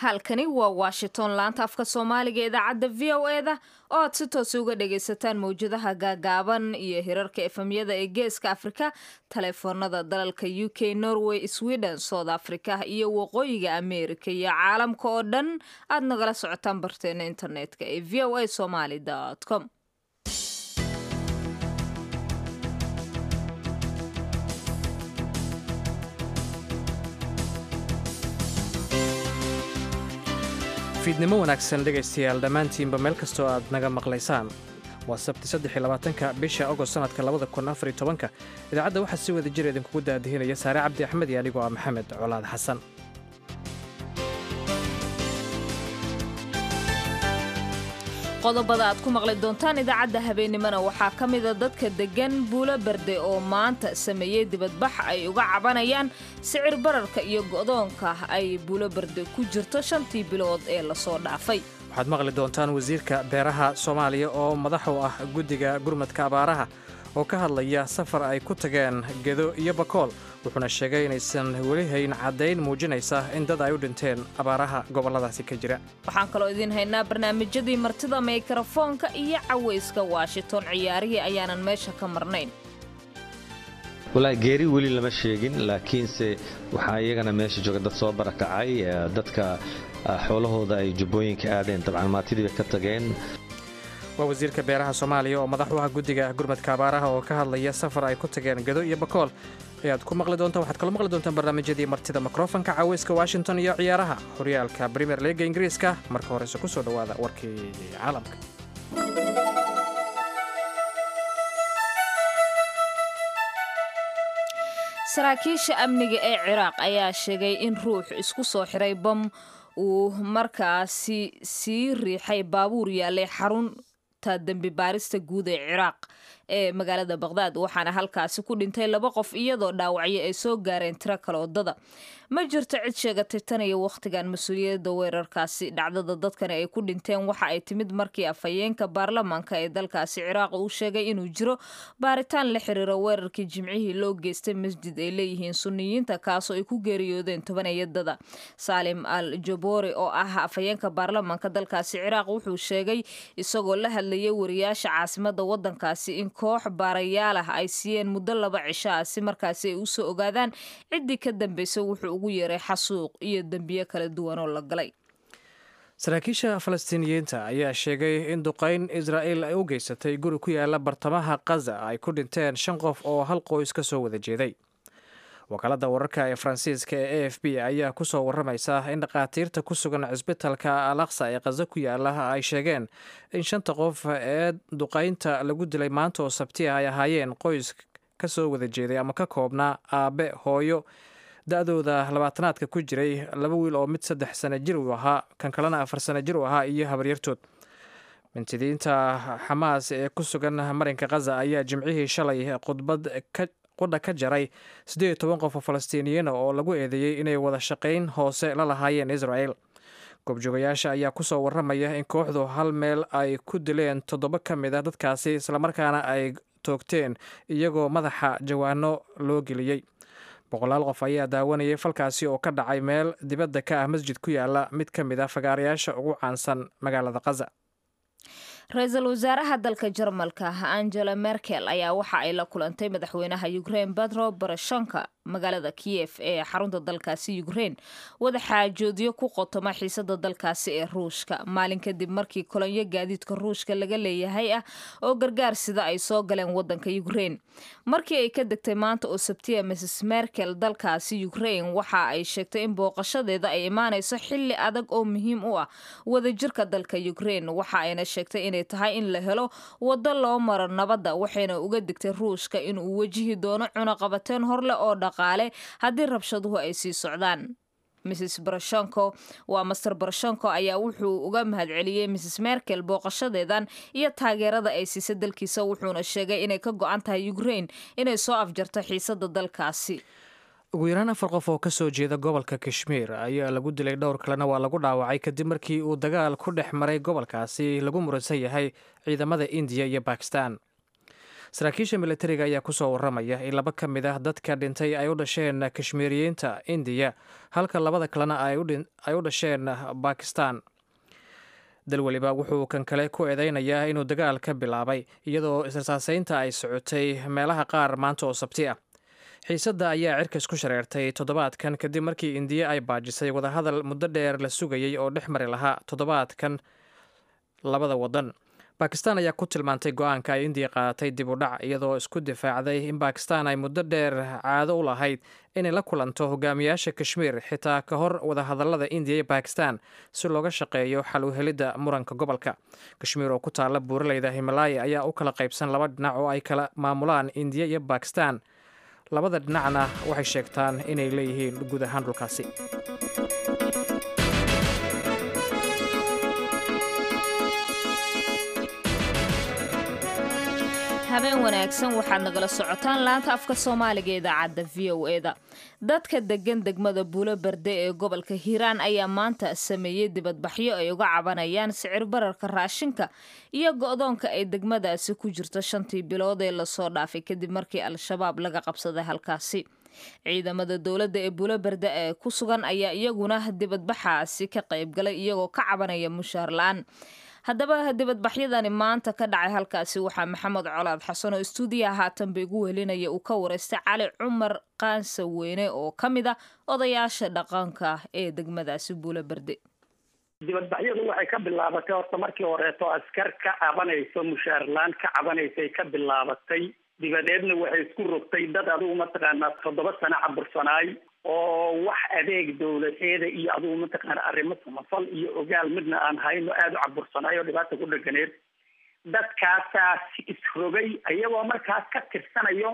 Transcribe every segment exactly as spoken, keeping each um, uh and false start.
halkani waa Washington laanta afka Soomaaliga idaacadda V O A da oo aad si toos uga dhagaysataan mowjadaha gaagaaban iyo hirarka efemyada ee geeska Afrika, taleefoonada dalalka U K, Norway, Sweden, South Africa iyo waqooyiga Amerika iyo caalamka oo dhan aad nagala socotaan barteena internetka ee v o a somali dot com. fiidnimo wanaagsan dhegaystayaal dhammaantiinba meel kastoo aad naga maqlaysaan. waa sabti saddex iyo labaatanka bisha Agost sanadka labada kun afar iyo tobanka. idaacadda waxaa si wada jir idinkugu daadihinaya Saare Cabdi Axmed iyo anigoo ah Maxamed Colaad Xasan. qodobada aad ku maqli doontaan idaacadda habeenimana waxaa ka mid a dadka degan Buulo Berde oo maanta sameeyay dibadbax ay uga cabanayaan sicir bararka iyo go'doonka ay Buulo Berde ku jirto shantii bilood ee la soo dhaafay. waxaad maqli doontaan wasiirka beeraha Soomaaliya oo madax u ah guddiga gurmadka abaaraha oo ka hadlaya safar ay ku tageen Gedo iyo Bakool, wuxuuna sheegay inaysan weli hayn caddayn muujinaysa in dad ay u dhinteen abaaraha gobolladaasi ka jira. waxaan kaloo idiin haynaa barnaamijyadii martida mikrofoonka iyo cawayska Washington. ciyaarihii ayaanan meesha ka marnayn. walaa geeri weli lama sheegin, laakiinse waxaa iyagana meesha jooga dad soo barakacay, dadka xoolahooda ay jubbooyinka aadeen, dabcan maatidii bay ka tageen. waa wasiirka beeraha Soomaaliya oo madax u ah guddiga gurmadka abaaraha oo ka hadlaya safar ay ku tageen Gedo iyo Bakool ayaad ku maqli doontaan. waxaad kaloo maqli doontaan barnaamijyadii martida mikrofoonka, cawayska Washington iyo ciyaaraha horyaalka Premier League Ingiriiska. marka horese ku soo dhawaada warkii caalamka. saraakiisha amniga ee Ciraaq ayaa sheegay in ruux isku soo xiray bam uu markaasi sii riixay baabuur yaalay xarunta dambi baarista guud ee Ciraaq ee magaalada Baghdad, waxaana halkaasi ku dhintay laba qof iyadoo dhaawacyo ay soo gaareen tiro kale wadada. ma jirto cid sheegatay tan iyo waqtigan mas'uuliyadda weerarkaasi. dhacdada dadkani ay ku dhinteen waxa ay timid markii afhayeenka baarlamaanka ee dalkaasi Ciraaq uu sheegay inuu jiro baaritaan la xiriira weerarkii Jimcihii loo geystay masjid ay leeyihiin Sunniyiinta kaasoo ay ku geeriyoodeen toban eedada. Salim al-Jabori oo ah afhayeenka baarlamaanka dalkaasi Ciraaq wuxuu sheegay isagoo la hadlayay wariyaasha caasimadda wadankaasi in koox baarayaal ah ay siiyeen muddo laba cisho ah si markaasi ay u soo ogaadaan ciddii ka dambeysay wuxuu ugu yeeray xasuuq iyo dambiyo kala duwan oo la galay. saraakiisha Falastiiniyiinta ayaa sheegay in duqayn Israa'iil ay u geysatay guri ku yaala bartamaha Gaza ay ku dhinteen shan qof oo hal qoys ka soo wada jeeday. wakaaladda wararka ee Faransiiska ee A F P ayaa ku soo waramaysa in dhaqaatiirta ku sugan cisbitaalka Al-Aqsa ee Gaza ku yaala ay sheegeen in shanta qof ee duqaynta lagu dilay maanta oo Sabti ah ay ahaayeen qoys ka soo wada jeeday ama ka koobnaa aabe, hooyo da'dooda labaatanaadka ku jiray, laba wiil oo mid saddex sano jir u ahaa, kan kalena afar sano jir u ahaa iyo habaryartood. mintidiinta Xamaas ee ku sugan marinka Gaza ayaa Jimcihii shalay khudbad ka qudha ka jaray siddeed iyo toban qof oo Falastiiniyiin ah oo lagu eedeeyay inay wada shaqayn hoose la lahaayeen Israa'iil. goobjoogayaasha ayaa ku soo warramaya in kooxdu hal meel ay ku dileen toddoba ka mid ah dadkaasi, islamarkaana ay toogteen iyagoo madaxa jawaano loo geliyey. boqolaal qof ayaa daawanayay falkaasi oo ka dhacay meel dibadda ka ah masjid ku yaala mid ka mid ah fagaarayaasha ugu caansan magaalada Gaza. ra-iisul wasaaraha dalka Jarmalka Angela Merkel ayaa waxa ay la kulantay madaxweynaha Ukraine Petro Poroshenko magaalada Kiev ee xarunta dalkaasi Ukraine wada xaajoodyo ku qotoma xiisada dalkaasi ee Ruushka maalin kadib markii kolonyo gaadiidka Ruushka laga leeyahay ah oo gargaar sida ay soo galeen wadanka Ukraine. markii ay ka degtay maanta oo Sabtiya, Missus Merkel dalkaasi Ukraine waxa ay sheegtay in booqashadeeda ay imaanayso xilli adag oo muhiim u ah wadajirka dalka Ukraine. waxa ayna sheegtay inay tahay in la helo wado loo maro nabadda, waxayna uga digtay Ruushka in uu wajihi doono cunaqabateen horle oo dhaqaale haddii rabshaduhu ay sii socdaan. Missus Poroshenko waa Master Poroshenko ayaa wuxuu uga mahadceliyay Missus Merkel booqashadeedan iyo taageerada ay siisay dalkiisa, wuxuuna sheegay inay ka go'an tahay Ukraine inay soo afjarto xiisada dalkaasi. ugu yaraan afar qof oo ka soo jeeda gobolka Kashmir ayaa lagu dilay, dhowr kalena waa lagu dhaawacay kadib markii uu dagaal ku dhex maray gobolkaasi lagu muransan yahay ciidamada India iyo Pakistan. saraakiisha militariga ayaa kusoo waramaya in laba ka mid ah dadka dhintay ay u dhasheen kashmiiriyiinta indiya halka labada kalena ay u dhasheen bakistan. dal weliba wuxuu kan kale ku eedeynayaa inuu dagaal ka bilaabay iyadoo israsaaseynta ay socotay meelaha qaar maanta oo sabti ah. xiisadda ayaa cirkas ku shareertay toddobaadkan kadib markii indiya ay baajisay wadahadal muddo dheer la sugayey oo dhex mari lahaa toddobaadkan labada waddan. bakistan ayaa ku tilmaantay go-aanka ay indiya qaadatay dib u dhac iyadoo isku difaacday in bakistan ay muddo dheer caado u lahayd inay la kulanto hogaamiyaasha kashmiir xitaa ka hor wadahadalada indiya iyo bakistan si looga shaqeeyo xal u helidda muranka gobolka. kashmiir oo ku taalla buuraleyda himalaya ayaa u kala qaybsan laba dhinac oo ay kala maamulaan indiya iyo bakistan. labada dhinacna waxay sheegtaan inay leeyihiin guud ahaan dhulkaasi. habeen wanaagsan, waxaad nagala socotaan laanta afka soomaaliga idaacadda v o eda. dadka degan degmada buulo berde ee gobolka hiiraan ayaa maanta sameeyey dibadbaxyo ay uga cabanayaan sicir bararka raashinka iyo go-doonka ay degmadaasi ku jirto shantii bilood ee lasoo dhaafay kadib markii al-shabaab laga qabsaday halkaasi. ciidamada dowladda ee buulo berde ee ku sugan ayaa iyaguna dibadbaxaasi ka qaybgalay iyagoo ka cabanaya mushaar la-aan. haddaba dibadbaxyadani maanta ka dhacay halkaasi waxaa maxamed colaad xasan oo istuudiyaha haatanba igu welinaya uu ka wareystay cali cumar qaansa weyne oo ka mid ah odayaasha dhaqanka ee degmadaasi buulo berde. dibadbaxyadu waxay ka bilaabatay horta markii horeeto askar ka cabanayso mushaarlaan ka cabanaysay ka bilaabatay, dibadeedna waxay isku rogtay dad adigu mataqaanaa toddoba sano cabursanaay oo wax adeeg dowladeeda iyo adigu mataqaana arrimo samafal iyo ogaal midna aan hayno aada u cabursanaay oo dhibaata ku dhaganeed. dadkaasaas isrogay iyagoo markaas ka tirsanayo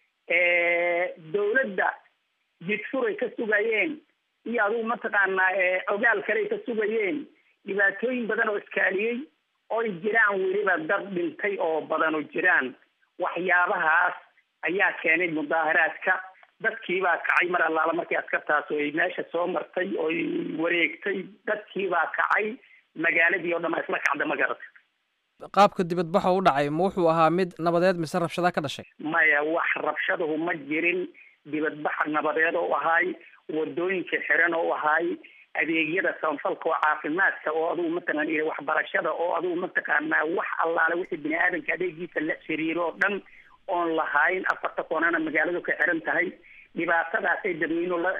dowladda jidfuray ka sugayeen iyo adigu mataqaanaa ogaal kaley ka sugayeen. dhibaatooyin badan oo iskaaliyey oy jiraan weliba dad dhintay oo badan oo jiraan. waxyaabahaas ayaa keenay mudaaharaadka. dadkiibaa kacay mar allaala markii askartaas oo ay meesha soo martay oo wareegtay, dadkiibaa kacay, magaaladii oo dhan aa isla kacda ma garata. qaabka dibadbaxa u dhacay ma wuxuu ahaa mid nabadeed mise rabshada ka dhashay? maya, wax rabshadahu ma jirin. dibadbaxa nabadeed oo ahaay, wadooyinka xiran oo ahaay, adeegyada samafalka oo caafimaadka oo adigu mataqaan iyo waxbarashada oo adigu mataqaanaa wax allaale wixii bini aadanka adeegiisa la xiriiro oo dhan oon lahayn. afarta koonana magaaladu ka xiran tahay. dhibaatadaasay dadweynuhu la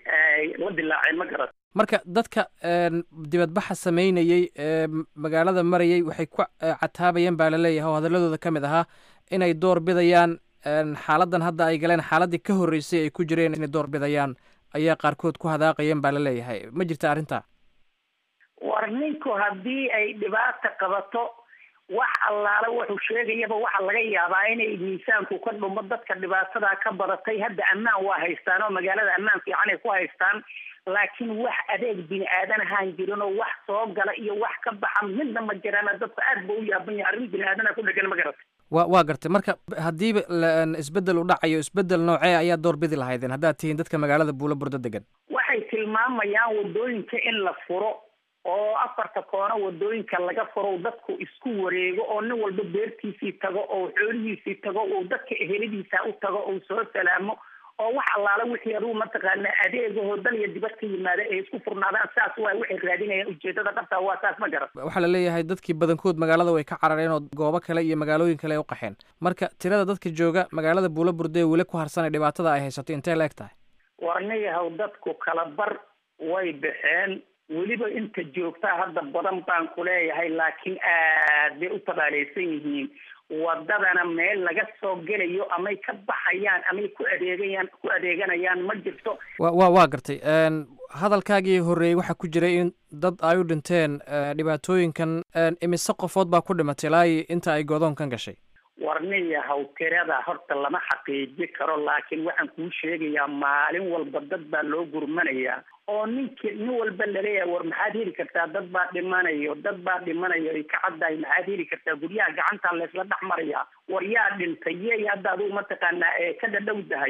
la dilaaceen ma garat. marka dadka dibadbaxa sameynayey ee magaalada marayay waxay ku cataabayeen baa laleeyahay oo hadaladooda ka mid ahaa inay door bidayaan xaaladan hadda ay galeen xaaladii ka horreysay ay ku jireen inay door bidayaan ayaa qaarkood ku hadaaqayeen baa laleeyahay. ma jirta arrintaa? war ninku haddii ay dhibaata qabato wax allaale wuxuu sheegayaba waxa laga yaabaa inay miisaanku ka dhumo. dadka dhibaatada ka badatay hadda ammaan waa haystaan oo magaalada ammaan fiican ay ku haystaan, laakiin wax adeeg bini aadan ahaan jirin oo wax soo gala iyo wax ka baxa midna ma jiraan. dadka aad ba u yaaban yahay, arrin bini aadana ku dhegan ma garata. wa waa gartay. marka haddiiba isbedel u dhacayo, isbedel noocee ayaa door bidi lahaydeen haddaad tihiin dadka magaalada buulo burdo degan? waxay tilmaamayaan wadooyinka in la furo oo afarta koono wadooyinka laga furo, dadku isku wareego oo nin walba beertiisii tago oo xoolihiisii tago oo dadka eheladiisa u tago oo soo salaamo oo wax allaale wixii adigu mataqaana adeegahoo dal iyo dibad ka yimaada ay isku furnaadaan. saas waa waxay raadinayaan. ujeedada dhabtaa waa saas ma garan. waxaa la leeyahay dadkii badankood magaalada way ka carareen oo goobo kale iyo magaalooyin kale ay u qaxeen. marka tirada dadka jooga magaalada buulo burde weli ku harsanay dhibaatada ay haysato intee la eg tahay? warnayahaw dadku kala bar way baxeen. weliba inta joogtaa hadda badan baan ku leeyahay, laakiin aad bay u tabaaleysan yihiin. wadadana meel laga soo gelayo amay ka baxayaan amay ku adeegayaan ku adeeganayaan ma jirto. wa wa waa gartay. hadalkaagii horreeyey waxaa ku jiray in dad ay u dhinteen dhibaatooyinkan. imise qofood baa ku dhimatay ilaa inta ay godoonkan gashay? warniyahaw tirada horta lama xaqiiji karo, laakiin waxaan kuu sheegayaa maalin walba dad baa loo gurmanayaa oo ninki nin walba laleeyahay war maxaad heli kartaa, dad baa dhimanayo dad baa dhimanayo ay ka caddahay, maxaad heli kartaa, guryaha gacantaa laysla dhex marayaa. war yaa dhintay yey hadda adigu mataqaanaa ee ka dhadhow dahay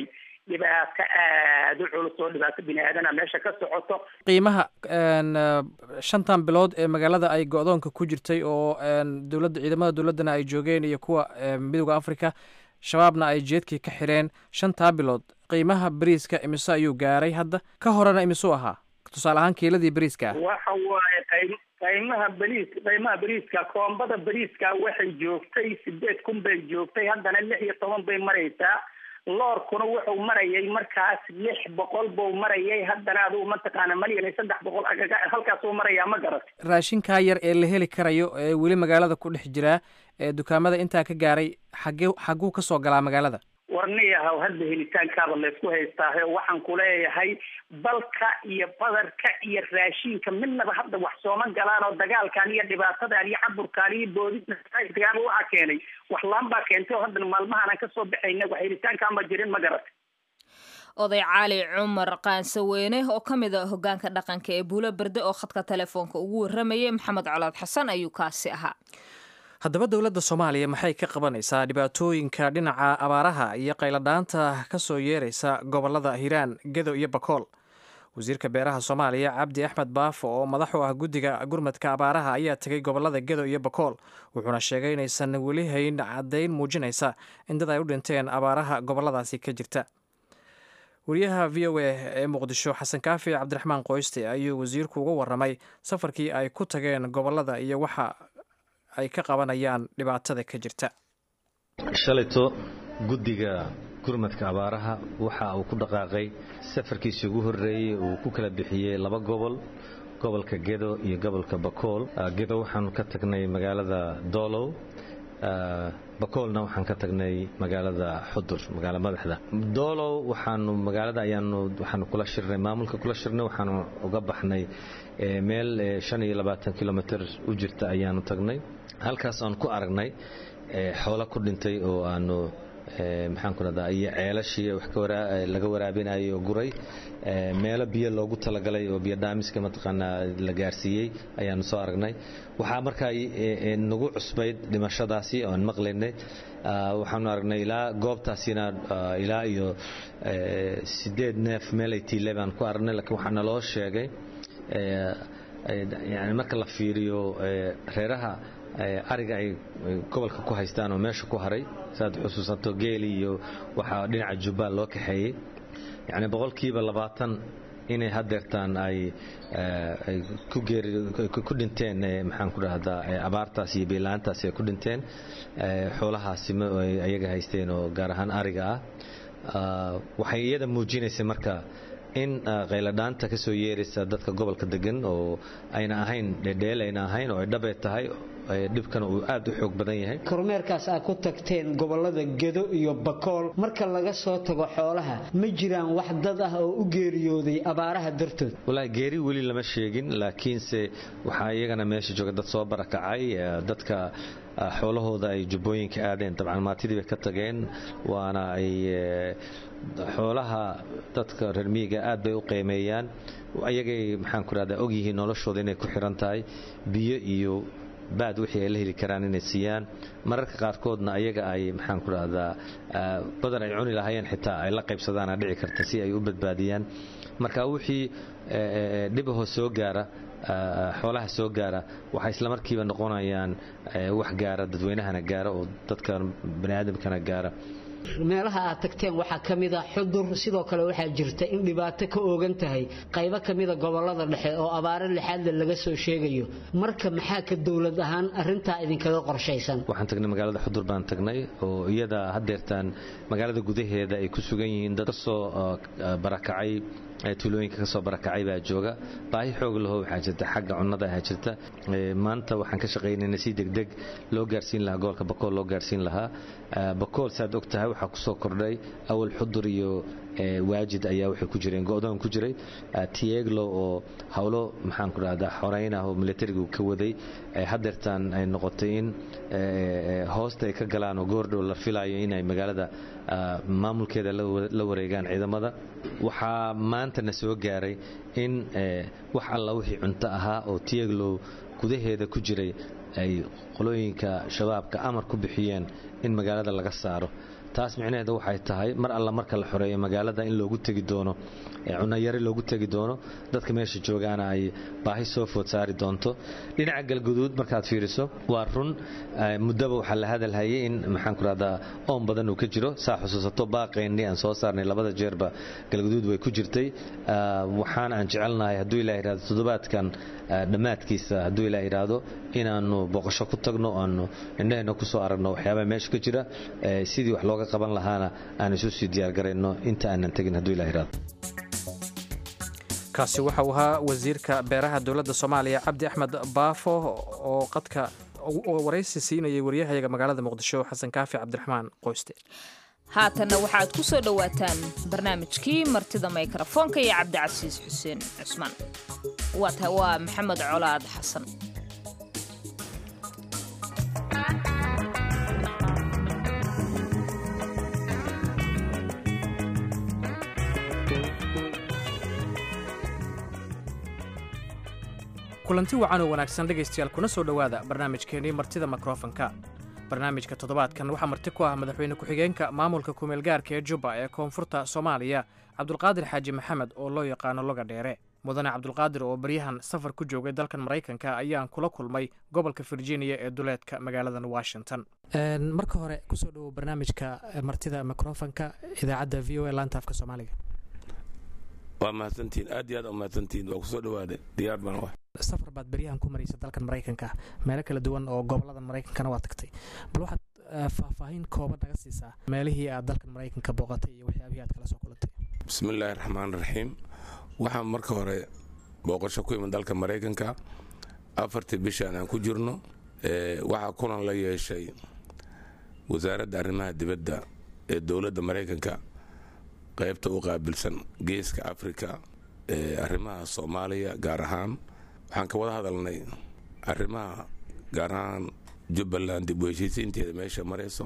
dhibaato aada u culus oo dhibaato bini aadana meesha ka socoto. qiimaha shantan bilood ee magaalada ay go-doonka ku jirtay oo dowladda ciidamada dowladdana ay joogeen iyo kuwa midowda africa shabaabna ay jeedkii ka xireen shantaa bilood qiimaha bariiska imise ayuu gaaray hadda ka horena imisuu ahaa tusaale ahaan kiiladii bariiska ah? waxa waaye qayb qiimaha bariis qiimaha bariiska koombada bariiska waxay joogtay sideed kun bay joogtay haddana lix iyo toban bay maraysaa. loorkuna wuxuu marayay markaas lix boqol buu marayay haddana adigu mataqaana malyan iyo saddex boqol halkaasuu marayaa ma garat. raashinkaa yar ee la heli karayo ee weli magaalada ku dhex jiraa ee dukaamada intaa ka gaaray xagee xaguu ka soo galaa magaalada? warniyahaw hadda helitaankaaba laysku haystaahe waxaan ku leeyahay balka iyo badarka iyo raashinka midnaba hadda wax sooma galaan oo dagaalkan iyo dhibaatadan iyo caburkaan iyo boodisagaaba waxaa keenay wax laan baa keentay oo haddana maalmahaan aan kasoo baxayna wax helitaankaan ma jirin ma garat. oday cali cumar qaansaweyne oo ka mid a hogaanka dhaqanka ee buulo berde oo khadka telefoonka ugu waramayay maxamed colaad xasan ayuu kaasi ahaa. haddaba dowladda soomaaliya maxay ka qabanaysaa dhibaatooyinka dhinaca abaaraha iyo qayladhaanta ka soo yeeraysa gobollada hiiraan gedo iyo bakool? wasiirka beeraha soomaaliya cabdi axmed baafo oo madax u ah guddiga gurmadka abaaraha ayaa tegay gobollada gedo iyo bakool wuxuuna sheegay inaysan weli hayn caddayn muujinaysa in dad ay u dhinteen abaaraha gobolladaasi ka jirta. wariyaha v o a ee muqdisho xasan kaafi cabdiraxmaan qoyste ayuu wasiirku uga waramay safarkii ay ku tageen gobollada iyo waxa ay ka qabanayaan dhibaatada ka jirta. shalayto guddiga gurmadka abaaraha waxa uu ku dhaqaaqay safarkiisii ugu horreeyey uu ku kala bixiyey laba gobol gobolka gedo iyo gobolka bakool. gedo waxaanu ka tagnay magaalada doolow, bakoolna waxaan ka tagnay magaalada xudur magaala madaxda. doolow waxaanu magaalada ayaanu waxaanu kula shirnay maamulka kula shirnay waxaanu uga baxnay meel shan iyo labaatan kilomitir u jirta ayaanu tagnay. halkaas aan ku aragnay xoolo ku dhintay oo aanu maxaan ku radaa iyo ceelashii wax ka laga waraabinayo oo guray meelo biyo loogu talagalay oo biyo dhaamiska mataqaanaa la gaarsiiyey ayaanu soo aragnay. waxaa markaa nagu cusbayd dhimashadaasi oo aan maqlaynay. waxaanu aragnay ilaa goobtaasina ilaa iyo sideed neef meel ay tiile baan ku aragnay, laakiin waxaa naloo sheegay yani marka la fiiriyo reeraha ariga ay gobolka ku haystaan oo meesha ku haray saad xusuusanto geeli iyo waxaa dhinaca jubbaan loo kaxeeyey yani boqolkiiba labaatan inay hadeertaan ay ku geeri ku dhinteen maxaan ku dhahdaa abaartaas iyo beelaantaas ay ku dhinteen xoolahaasi ayaga haysteen oo gaar ahaan ariga ah. waxay iyada muujinaysay marka in qayladhaanta ka soo yeeraysa dadka gobolka degan oo ayna ahayn dhedheel ayna ahayn oo ay dhabay tahay dhibkana uu aad u xoog badan yahay. kormeerkaas aad ku tagteen gobolada gedo iyo bakool marka laga soo tago xoolaha ma jiraan wax dad ah oo u geeriyooday abaaraha dartood? wallaahi geeri weli lama sheegin, laakiinse waxaa iyagana meesha jooga dad soo barakacay. dadka xoolahooda ay jubbooyinka aadeen dabcan maatidii bay ka tageen, waana ay xoolaha dadka reer miyiga aad bay u qiimeeyaan. ayagay maxaan ku rahdaa ogyihiin noloshooda inay ku xiran tahay biyo iyo baad wixii ay la heli karaan inay siiyaan. mararka qaarkoodna ayaga ay maxaan ku rahdaa badan ay cuni lahaayeen xitaa ay la qaybsadaan dhici karta si ay u badbaadiyaan. marka wixii dhibahoo soo gaara xoolaha soo gaara waxay isla markiiba noqonayaan wax gaara dadweynahana gaara oo dadka baniaadamkana gaara. meelaha aad tagteen waxaa ka mid ah xudur, sidoo kale waxaa jirta in dhibaato ka oogan tahay qaybo ka mid a gobolada dhexe oo abaaro lixaadle laga soo sheegayo. marka maxaa ka dowlad ahaan arrintaa idinkaga qorshaysan? waxaan tagnay magaalada xudur baan tagnay oo iyada hadeertaan magaalada gudaheeda ay ku sugan yihiin dad kasoo barakacay tuulooyinka kasoo barakacay baa jooga. baahi xoog laho waxaa jirta xagga cunnada ahaa jirta. maanta waxaan ka shaqaynayna si degdeg loo gaarsiin lahaa gobolka bakool loo gaarsiin lahaa. bakool saad og tahay waxaa kusoo kordhay awal xudur iyo waajid ayaa waxay ku jireen go'doon ku jiray. tieglo oo hawlo maxaan ku dhahdaa xoreyn ah oo militarigu ka waday hadeertaan ay noqotay in hoosta ay ka galaan oo goordhow la filayo inay magaalada maamulkeeda la wareegaan ciidamada. waxaa maantana soo gaaray in wax alla wixii cunto ahaa oo tieglo gudaheeda ku jiray ay qolooyinka shabaabka amar ku bixiyeen in magaalada laga saaro. taas micnaheedu waxay tahay mar alla marka la xoreeyo magaalada in loogu tegi doono cunayari loogu tegi doono dadka meesha joogaana ay baahi soo food saari doonto. dhinaca galguduud markaad fiiriso waa run muddaba waxaa la hadalhayay in maxaan ku rahdaa oon badan uu ka jiro. saa xusuusato baaqaynii aan soo saarnay labada jeerba galguduud way ku jirtay. waxaan aan jecelnahay hadduu ilaah yidhahdo toddobaadkan dhammaadkiisa hadduu ilaah yidhaahdo inaannu booqasho ku tagno aanu indhaheenna ku soo aragno waxyaabaha meesha ka jira sidii wax looga qaban lahaana aan isu sii diyaargarayno inta aanan tegin hadduu ilaah yidhaahdo. kaasi waxa uu ahaa wasiirka beeraha dowladda soomaaliya cabdi axmed baafo oo qadka waraysi siinayay waryahayaga magaalada muqdisho xasan kaafi cabdiraxmaan qoyste. haatanna waxaad ku soo dhowaataan barnaamijkii martida mikrofoonka iyo cabdicasiis xuseen cusmaan. waa maxamed colaad xasan. kulanti wacan oo wanaagsan dhegaystayaal kuna soo dhowaada barnaamijkeennii martida mikrofonka. barnaamijka toddobaadkan waxaa marti ku ah madaxweyne ku-xigeenka maamulka kumeelgaarka ee jubba ee koonfurta soomaaliya cabdulqaadir xaaji maxamed oo loo yaqaano loga dheere. mudane cabdulqaadir oo baryahan safar ku joogay dalkan maraykanka ayaan kula kulmay gobolka virginia ee duleedka magaaladan washington. marka hore kusoo dhowow barnaamijka martida mikrofonka idaacadda v o a laanta afka soomaaliga. waa mahadsantiin aad iyo aad u mahadsantiin waa kusoo dhawaada diyaar baan wa safar baad baryahan ku maraysa dalkan maraykanka meelo kala duwan oo goboladan maraykankana waa tagtay bal waxaad faahfaahin kooban naga siisaa meelihii aad dalkan maraykanka booqatay iyo waxyaabihii aad kala soo kulantay. bismillaahi raxmaan raxiim. waxaan marka hore booqasho ku imid dalka maraykanka afartii bishaan aan ku jirno. waxaa kulan la yeeshay wasaaradda arrimaha dibadda ee dowladda maraykanka qaybta u qaabilsan geeska afrika ee arrimaha soomaaliya gaar ahaan. waxaan ka wada hadalnay arrimaha gaar ahaan jubbaland dib u heshiisiinteeda meesha marayso,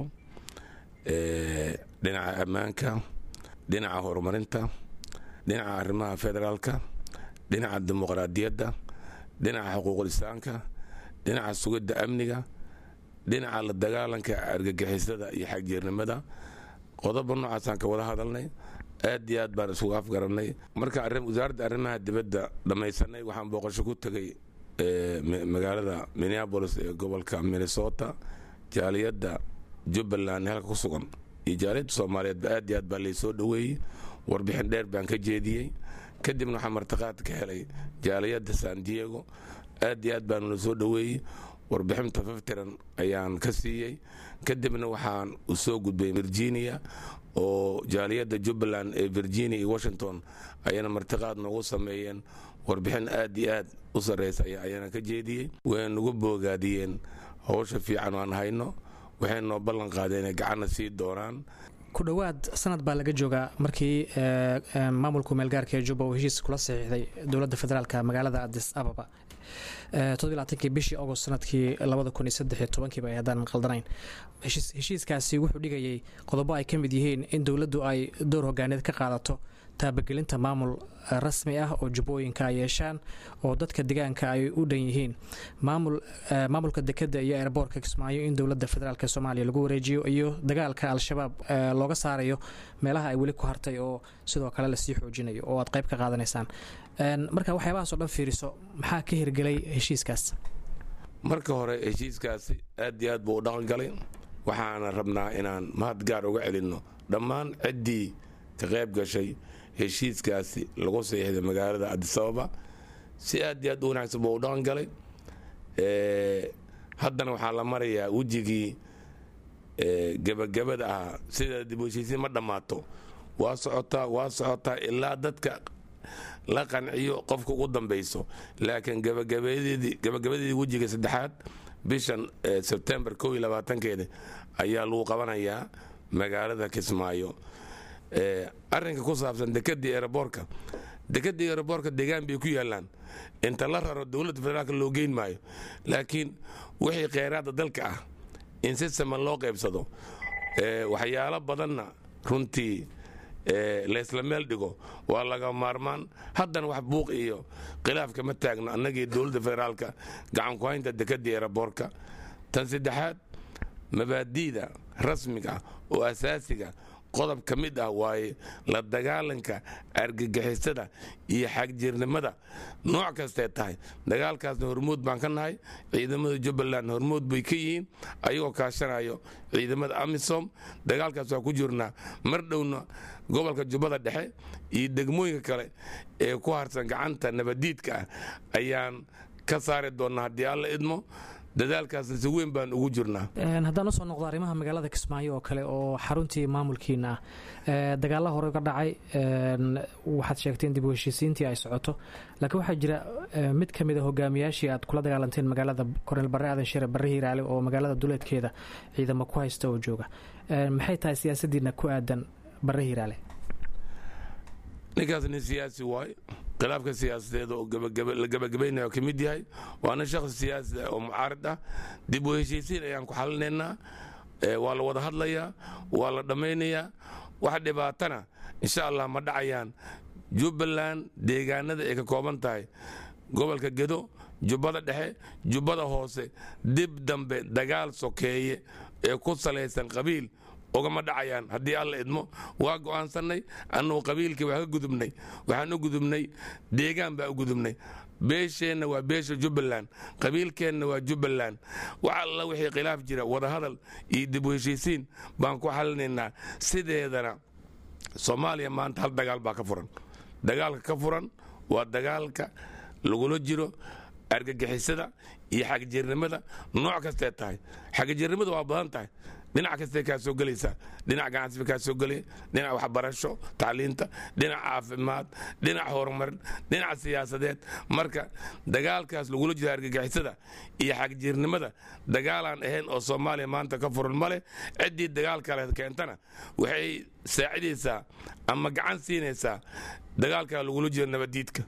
dhinaca ammaanka, dhinaca horumarinta, dhinaca arrimaha federaalka, dhinaca dimuqraadiyadda, dhinaca xuquuqlisaanka, dhinaca sugidda amniga, dhinaca la dagaalanka argagixisada iyo xagjeernimada. qodoba noocaasaan ka wada hadalnay. aad iyo aad baan isugu afgarannay. marka wasaaradda arrimaha dibadda dhammaysanay waxaan booqasho ku tegay magaalada minneabolis ee gobolka minnesota. jaaliyadda jubbaland halka ku sugan iyo jaaliyadda soomaaliyeedba aad iyo aad baa laysoo dhoweeyey. warbixin dheer baan ka jeediyey. kadibna waxaan martiqaad ka helay jaaliyadda san diego. aad iyo aad baanu la soo dhoweeyey. warbixin tafaftiran ayaan ka siiyey. kadibna waxaan u soo gudbay virginia oo jaaliyadda jubbaland ee virginia iyo washington ayana martiqaad noogu sameeyeen. warbixin aad iyo aad u sarraysa ayaana ka jeediyey. way nagu boogaadiyeen hawsha fiican aan hayno. waxay noo ballan qaadeen inay gacanna sii doonaan. ku dhowaad sanad baa laga joogaa markii maamulka meelgaarka ee jubba uu heshiis kula saxiixday dowladda federaalka magaalada addis ababa todobaatankii bishii agost sanadkii labada kun iyo saddex iyo tobankiiba ay haddaan qaldanayn. heshiiskaasi wuxuu dhigayay qodobo ay ka mid yihiin in dowladdu ay door hogaaneed ka qaadato taabagelinta maamul rasmi ah oo jubbooyinka ay yeeshaan oo dadka deegaanka ay u dhan yihiin. maamulka dekedda iyo eerboorka kismaayo in dowladda federaalk soomaaliya lagu wareejiyo iyo dagaalka al-shabaab looga saarayo meelaha ay weli ku hartay oo sidoo kale lasii xoojinayo oo aad qayb ka qaadanaysaan. marka waxyaabahaasoo dhan fiiriso maxaa ka hirgelay heshiiskaas? marka hore heshiiskaasi aad iyo aad buu u dhaqan galay. waxaana rabnaa inaan mahad gaar uga celinno dhammaan ciddii ka qayb gashay heshiiskaasi lagu saxiixday magaalada addis ababa. si aad iyo aad u wanaagsan buu u dhaqan galay. haddana waxaa la marayaa wejigii gebagabada ahaa. sida dib u heshiisiin ma dhammaato, waa socotaa waa socotaa ilaa dadka la qanciyo qofka ugu dambayso. laakiin gabagabadeedii wejiga saddexaad bishan sebtembar kow iyo labaatankeeda ayaa lagu qabanayaa magaalada kismaayo. arrinka ku saabsan dekedii eeraboorka dekedii eeraboorka deegaan bay ku yaalaan. inta la raro dowladda federaalka loo geyn maayo, laakiin wixii kheyraadda dalka ah in si siman loo qaybsado. waxyaalo badanna runtii laysla meel dhigo waa laga maarmaan. haddana wax buuq iyo khilaaf kama taagno annagii dowladda federaalka gacan ku haynta dekedii eeraboorka. tan saddexaad mabaadi'da rasmiga oo asaasiga qodob ka mid ah waaye la dagaalanka argagixisada iyo xagjirnimada nooc kastee tahay. dagaalkaasna hormuud baan ka nahay, ciidamada jubbaland hormuud bay ka yihiin ayagoo kaashanayo ciidamada amisom. dagaalkaas waa ku jirnaa. mar dhowna gobolka jubbada dhexe iyo degmooyinka kale ee ku harsan gacanta nabadiidka ah ayaan ka saari doonnaa haddii alla idmo. dadaalkaasna si weyn baan ugu jirnaa. haddaan usoo noqdo arrimaha magaalada kismaayo oo kale oo xaruntii maamulkiina ah, dagaalla hore ka dhacay, waxaad sheegtay in dib u heshiisiintii ay socoto, laakiin waxaa jira mid ka mid a hogaamiyaashii aad kula dagaalanteen magaalada korneel barre aadan shire barre hiiraale oo magaalada duleedkeeda ciidamo ku haysta oo jooga. maxay tahay siyaasaddiina ku aadan barre hiiraale? ninkaas nin siyaasi waaye, khilaafka siyaasadeed oo la gabagabaynayo ka mid yahay. waana shakhsi siyaasi ah oo mucaarid ah. dib u heshiisiin ayaan ku xalinaynaa. waa la wada hadlayaa, waa la dhammaynayaa. wax dhibaatana insha allah ma dhacayaan. jubbaland deegaanada ay ka kooban tahay gobolka gedo, jubbada dhexe, jubbada hoose, dib dambe dagaal sokeeye ee ku salaysan qabiil ogama dhacayaan haddii alla idmo. waa go'aansannay annugu qabiilkii waa ka gudubnay, waxaan u gudubnay deegaan baa u gudubnay. beesheenna waa beesha jubbaland, qabiilkeenna waa jubbaland. wax alla wixii khilaaf jira wadahadal iyo dib u heshiisiin baan ku xalinaynaa. sideedana soomaaliya maanta hal dagaal baa ka furan. dagaalka ka furan waa dagaalka lagula jiro argagixisada iyo xagjirnimada nooc kastee tahay. xagjirnimada waa badan tahay, dhinac kastee kaa soo gelaysaa. dhinac ganacsiba kaa soo gelaya, dhinac waxbarasho tacliinta, dhinac caafimaad, dhinac horumarin, dhinac siyaasadeed. marka dagaalkaas lagula jiro argagixisada iyo xagjirnimada dagaalaan ahayn oo soomaaliya maanta ka furan ma leh. ciddii dagaal kale keentana waxay saacidaysaa ama gacan siinaysaa dagaalkaa lagula jiro nabadiidka.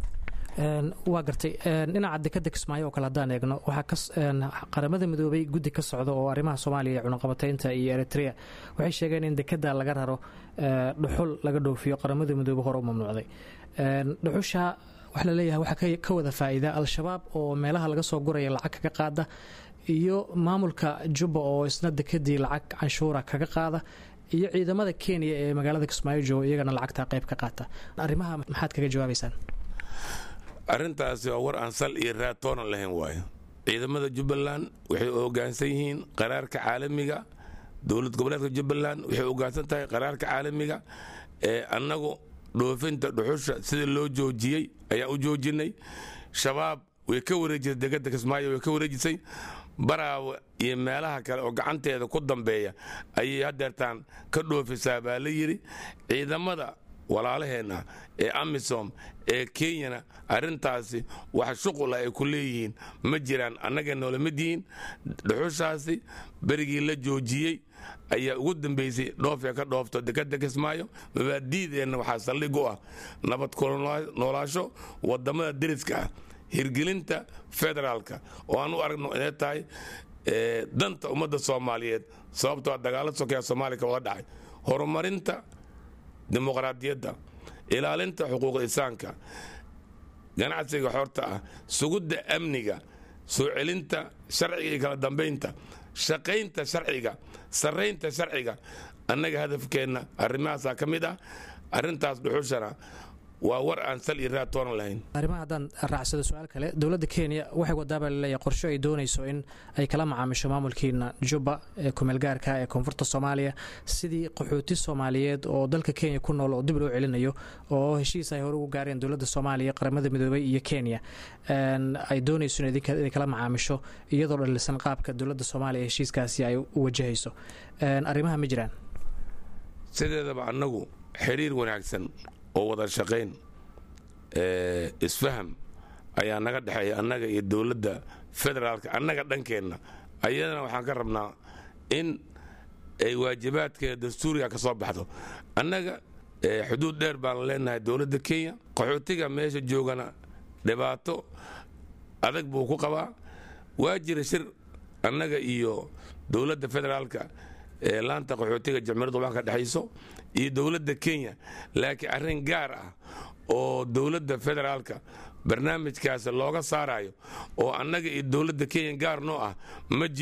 waa gartay. dhinaca dekada kismaayo oo kale haddaan eegno, waxaa qaramada midoobay guddi ka socda oo arrimaha soomaaliya iyo cunaqabataynta iyo eritrea waxay sheegeen in dekada laga raro dhuxul laga dhoofiyo qaramada midoobe hore u mamnuucday. dhuxusha waxa la leeyahay waxaa ka wada faa'iida al-shabaab oo meelaha laga soo guraya lacag kaga qaada, iyo maamulka jubba oo isna dekadii lacag canshuura kaga qaada, iyo ciidamada kenya ee magaalada kismaayo jooga iyagana lacagtaa qayb ka qaata. arrimaha maxaad kaga jawaabaysaan? arrintaasi waa war aan sal iyo raatoonan lahayn waayo. ciidamada jubbaland waxay u hoggaansan yihiin qaraarka caalamiga. dowlad goboleedka jubbaland waxay u hoggaansan tahay qaraarka caalamiga. ee annagu dhoofinta dhuxusha sida loo joojiyey ayaa u joojinay. shabaab way ka wareejisay degada kismaayo, way ka wareejisay baraawe iyo meelaha kale oo gacanteeda ku dambeeya ayay hadeertaan ka dhoofisaa baa la yidhi. ciidamada walaalaheenna ee amisom ee kenyana arrintaasi wax shuqula ay ku leeyihiin ma jiraan. annaga noola mid yihiin. dhuxushaasi berigii la joojiyey ayaa ugu dambaysay dhoofee ka dhoofto dekada kismaayo. mabaadiideenna waxaa saldhig u ah nabad noolaasho wadamada deriska ah, hirgelinta federaalka oo aan u aragno inay tahay danta ummadda soomaaliyeed. sababtoo dagaalo sokeya soomaaliya ka wada dhacay. horumarinta dimuqraadiyadda, ilaalinta xuquuqda insaanka, ganacsiga xorta ah, sugidda amniga, soo celinta sharciga iyo kala dambaynta, shaqaynta sharciga, sarraynta sharciga. annaga hadafkeenna arrimahaasaa ka mid ah. arrintaas dhuxushana waa war aan sal iyo raad toonan lahayn. arrimaha haddaan raacsado su-aal kale, dowladda kenya waxay wadaaba laleeyahay qorsho ay doonayso in ay kala macaamisho maamulkiina jubba ee kumeelgaarka ee koonfurta soomaaliya sidii qaxooti soomaaliyeed oo dalka kenya ku nool oo dib loo celinayo, oo heshiis ay hore ugu gaareen dowladda soomaaliya, qaramada midoobay iyo kenya ay doonayso inay kala macaamisho iyadoo dhalisan qaabka dowladda soomaaliya heshiiskaasi ay u wajahayso. arrimaha ma jiraan? sideedaba annagu xiriir wanaagsan oo wada shaqayn isfaham ayaa naga dhexeeya annaga iyo dowladda federaalka. annaga dhankeenna ayadana waxaan ka rabnaa in ay waajibaadkeeda dastuuriga ka soo baxdo. annaga xuduud dheer baan leenahay dowladda kenya. qaxootiga meesha joogana dhibaato adag buu ku qabaa. waa jira shir annaga iyo dowladda federaalka ee laanta qaxootiga jamhuuriyadda wadanka dhexayso iyo dowladda kenya, laakiin arrin gaar ah oo dowladda federaalka barnaamijkaas looga saarayo oo annaga iyo dowladda kenya gaar noo ah ma jiro.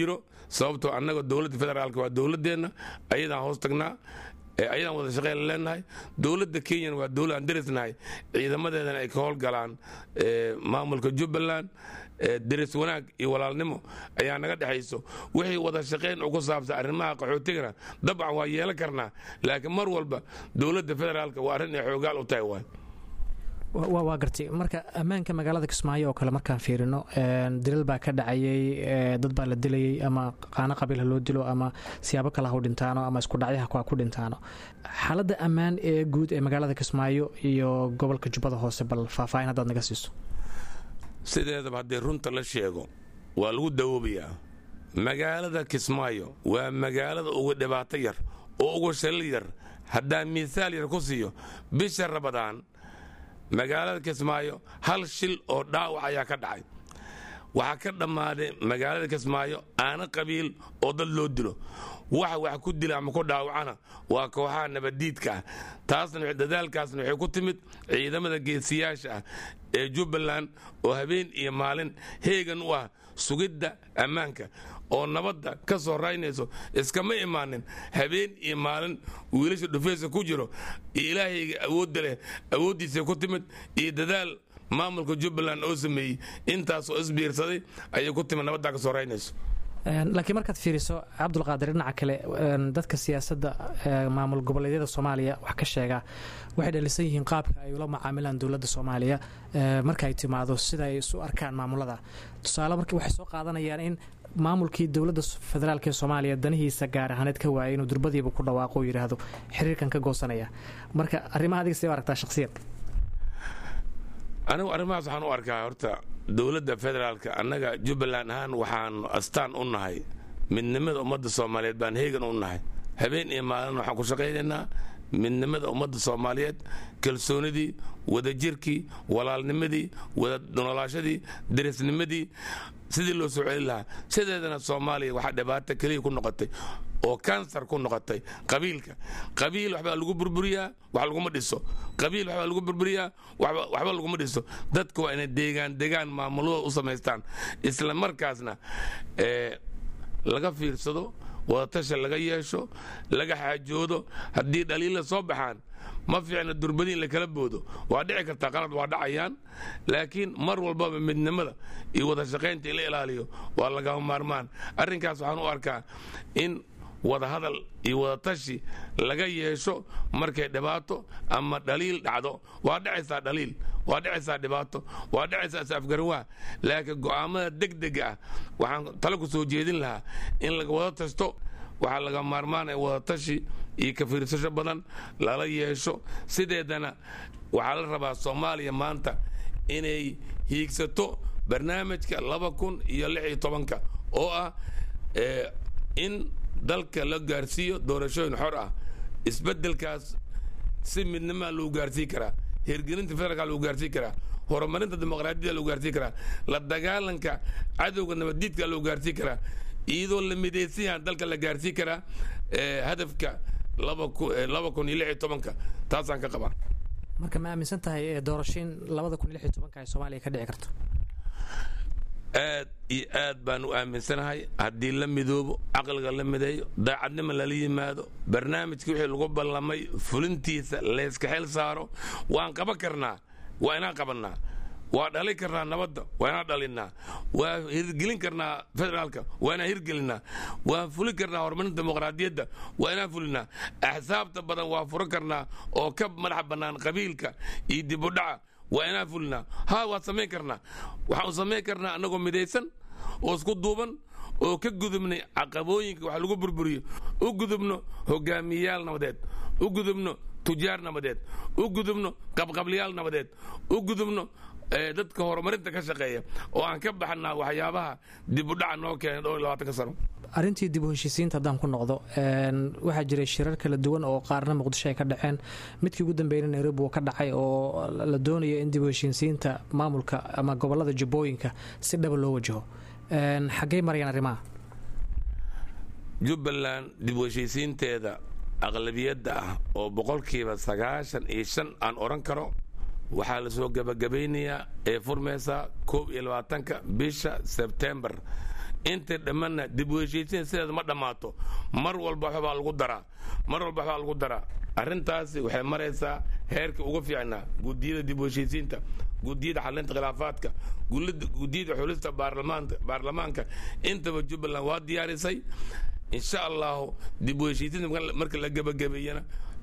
sababtoo annaga dowladda federaalka waa dowladdeenna ayadaan hoos tagnaa ayadaan wada shaqeyn leenahay. dowladda kenyana waa dowlad aan derisnahay, ciidamadeedana ay ka howlgalaan maamulka jubbaland. deris wanaag iyo walaalnimo ayaa naga dhexayso. wixii wada shaqayn ugu saabsan arrimaha qaxootigana dabcan waa yeelan karnaa, laakiin mar walba dowladda federaalka waa arrin ay xoogaal u tahay waay. waa gartay. marka ammaanka magaalada kismaayo oo kale markaan fiirino, dilal baa ka dhacayay, dad baa la dilayay, ama qaano qabiil ha loo dilo ama siyaabo kale ha u dhintaano ama isku dhacyaha ha ku dhintaano. xaaladda ammaan ee guud ee magaalada kismaayo iyo gobolka jubbada hoose bal faahfaahin haddaad naga siiso. sideedaba haddii runta la sheego waa lagu dawoobayaa. magaalada kismaayo waa magaalada ugu dhibaato yar oo ugu shilal yar. haddaan miisaal yar ku siiyo, bisha rabadaan magaalada kismaayo hal shil oo dhaawac ayaa ka dhacay. waxaa ka dhammaaday magaalada kismaayo aana qabiil oo dad loo dilo. waxa wax ku dila ama ku dhaawacana waa kooxaha nabaddiidka ah. taasna dadaalkaasna waxay ku timid ciidamada geesiyaasha ah ee jubbaland oo habeen iyo maalin heegan u ah sugidda ammaanka oo nabadda ka soo raynayso. iskama imaanin habeen iyo maalin wiilasha dhufaysa ku jiro, iyo ilaahayga awoodda leh awooddiisa ku timid iyo dadaal maamulka jubbaland oo sameeyey. intaasoo isbiirsaday ayay ku timid nabadda ka soo raynayso. laakiin markaad fiiriso cabdulqaadir, dhinaca kale dadka siyaasadda maamul goboleedyada soomaaliya wax ka sheega waxay dhalisan yihiin qaabka ay ula macaamilaan dowladda soomaaliya marka ay timaado sida ay isu arkaan maamulada. tusaale markii waxay soo qaadanayaan in maamulkii dowladda federaalk ee soomaaliya danihiisa gaar ahaaneed ka waayay inuu durbadiiba ku dhawaaqo oo yidhaahdo xiriirkan ka goosanaya. marka arrimaha adiga sidee u aragtaa shakhsiyan? anigu arrimahaas waxaan u arkaa horta dowladda federaalka annaga jubbaland ahaan waxaanu astaan u nahay midnimada ummadda soomaaliyeed baan heegan u nahay. habeen iyo maalin waxaan ku shaqaynaynaa midnimada ummadda soomaaliyeed, kalsoonidii, wadajirkii, walaalnimadii, wada nololaashadii, derisnimadii sidii loo soo celin lahaa. sideedana soomaaliya waxaa dhibaato keliya ku noqotay oo kansar ku noqotay qabiilka. qabiil waxbaa lagu burburiyaa, wax laguma dhiso. qabiil waxbaa lagu burburiyaa, waxba laguma dhiso. dadku waa inay deegaan degaan maamulada u samaystaan, isla markaasna laga fiirsado, wadatasha laga yeesho, laga xaajoodo. haddii dhaliilla soo baxaan ma fiicna durbadiin la kala boodo. waa dhici kartaa qalad waa dhacayaan, laakiin mar walbaba midnimada iyo wada shaqaynta in la ilaaliyo waa lagama maarmaan. arrinkaas waxaan u arkaa in wada hadal iyo wadatashi laga yeesho markay dhibaato ama dhaliil dhacdo. waa dhacaysaa dhaliil, waa dhacaysaa dhibaato, waa dhacaysaa is-afgaranwaa, laakiin go'aamada degdega ah waxaan tale ku soo jeedin lahaa in laga wada tasto. waxaa laga maarmaanaya wadatashi iyo ka fiirsasho badan lala yeesho. sideedana waxaa la rabaa soomaaliya maanta inay hiigsato barnaamijka laba kun iyo lix iyo tobanka oo ah in dalka la gaarsiiyo doorashooyin xor ah. isbeddelkaas si midnimaa lagu gaarsiin karaa, hirgelinta federaalka lagu gaarsiin karaa, horumarinta dimuqraadiyadda lagu gaarsiin karaa, la dagaalanka cadowga nabaddiidka lagu gaarsiin karaa, iyadoo la midaysan yahan dalka la gaarsiin karaa hadafka laba kun iyo lix iyo tobanka. taasaan ka qabaa. marka ma aaminsan tahay doorashooyin labada kun iyo lix iyo tobanka ay soomaaliya ka dhici karto? aad iyo aad baan u aaminsanahay. haddii la midoobo, caqliga la mideeyo, daacadnimo lala yimaado, barnaamijkii wixii lagu ballamay fulintiisa layska xil saaro, waan qaban karnaa. waa inaan qabannaa. waa dhalin karnaa nabadda, waa inaan dhalinnaa. waa hirgelin karnaa federaalka, waa inaan hirgelinnaa. waa fulin karnaa horumarinta dimuqraadiyadda, waa inaan fulinnaa. axsaabta badan waa furan karnaa oo ka madax bannaan qabiilka iyo dibudhaca, waa inaan fulinaa. ha waa samayn karnaa. waxaan samayn karnaa annagoo midaysan oo isku duuban oo ka gudubnay caqabooyinka wax lagu burburiyo, u gudubno hogaamiyayaal nabadeed, u gudubno tujaar nabadeed, u gudubno qabqablayaal nabadeed, u gudubno dadka horumarinta ka shaqeeya, oo aan ka baxnaa waxyaabaha dibudhaca noo keenay dhowr iyo labaatanka sano. arrintii dib u heshiisiinta haddaan ku noqdo, waxaa jiray shirar kala duwan oo qaarna muqdisho ay ka dhaceen. midkii ugu dambeeyna nairobi uu ka dhacay oo la doonaya in dib u heshiisiinta maamulka ama gobolada jubbooyinka si dhaba loo wajaho. xaggey marayaan arrimaha? jubbaland dib u heshiisiinteeda aqlabiyadda ah oo boqolkiiba sagaashan iyo shan aan odhan karo waxaa la soo gabagabaynayaa ee furmaysaa koob iyo labaatanka bisha sebtembar inta dhammaanna dib u heshiisiin sideeda ma dhammaato mar walba waxbaa lagu daraa mar walba waxbaa lagu daraa arrintaasi waxay maraysaa heerka ugu fiicnaa guddiyada dib u heshiisiinta guddiyada xalinta khilaafaadka guddiyada xulista baarlamaanka baarlamaanka intaba jubbaland waa diyaarisay insha allahu dib u heshiisiinta marka la gebagabeeyana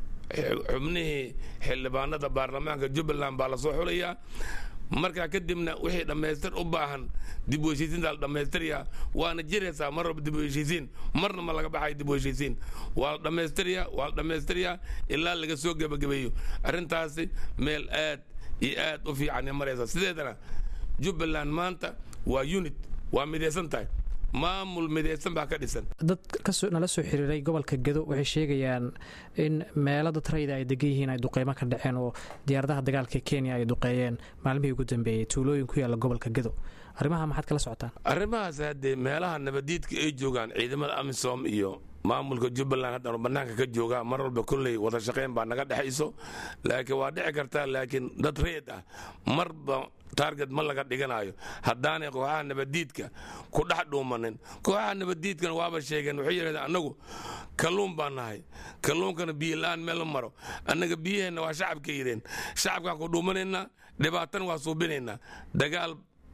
xubnihii xildhibaanada baarlamaanka jubbaland baa lasoo xulayaa markaa kadibna wixii dhammaystir u baahan dib u heshiisiinta la dhammaystirayaa waana jiraysaa mar walba dib u heshiisiin marna ma laga baxay dib u heshiisiin waa la dhammaystirayaa waa la dhammaystirayaa ilaa laga soo gebagabeeyo arrintaasi meel aad iyo aad u fiican maraysa sideedana jubbaland maanta waa unit waa midaysan tahay maamul midaysan baa ka dhisan dad nala soo xiriiray gobolka Gedo waxay sheegayaan in meelo dad rayid ay degan yihiin ay duqeymo ka dhaceen oo diyaaradaha dagaalka Kenya ay duqeeyeen maalmihii ugu dambeeyay tuulooyin ku yaala gobolka Gedo arrimaha maxaad kala socotaan arrimahaas hadee meelaha nabadiidka ay joogaan ciidamada AMISOM iyo maamulka jubbaland hadda banaanka ka jooga mar walba kulley wada shaqeyn baa naga dhexayso laakiin waa dhici kartaa laakiin dad reed ah marba target ma laga dhiganayo haddaanay kooxaha nabadiidka ku dhex dhuumanin kooxaha nabadiidkana waaba sheegeen waxay yidhahdeen annagu kalluun baan nahay kalluunkana biyo la-aan meel la maro annaga biyaheenna waa shacabka yidheen shacabkaan ku dhuumanaynaa dhibaatana waa suubinaynaa dagaal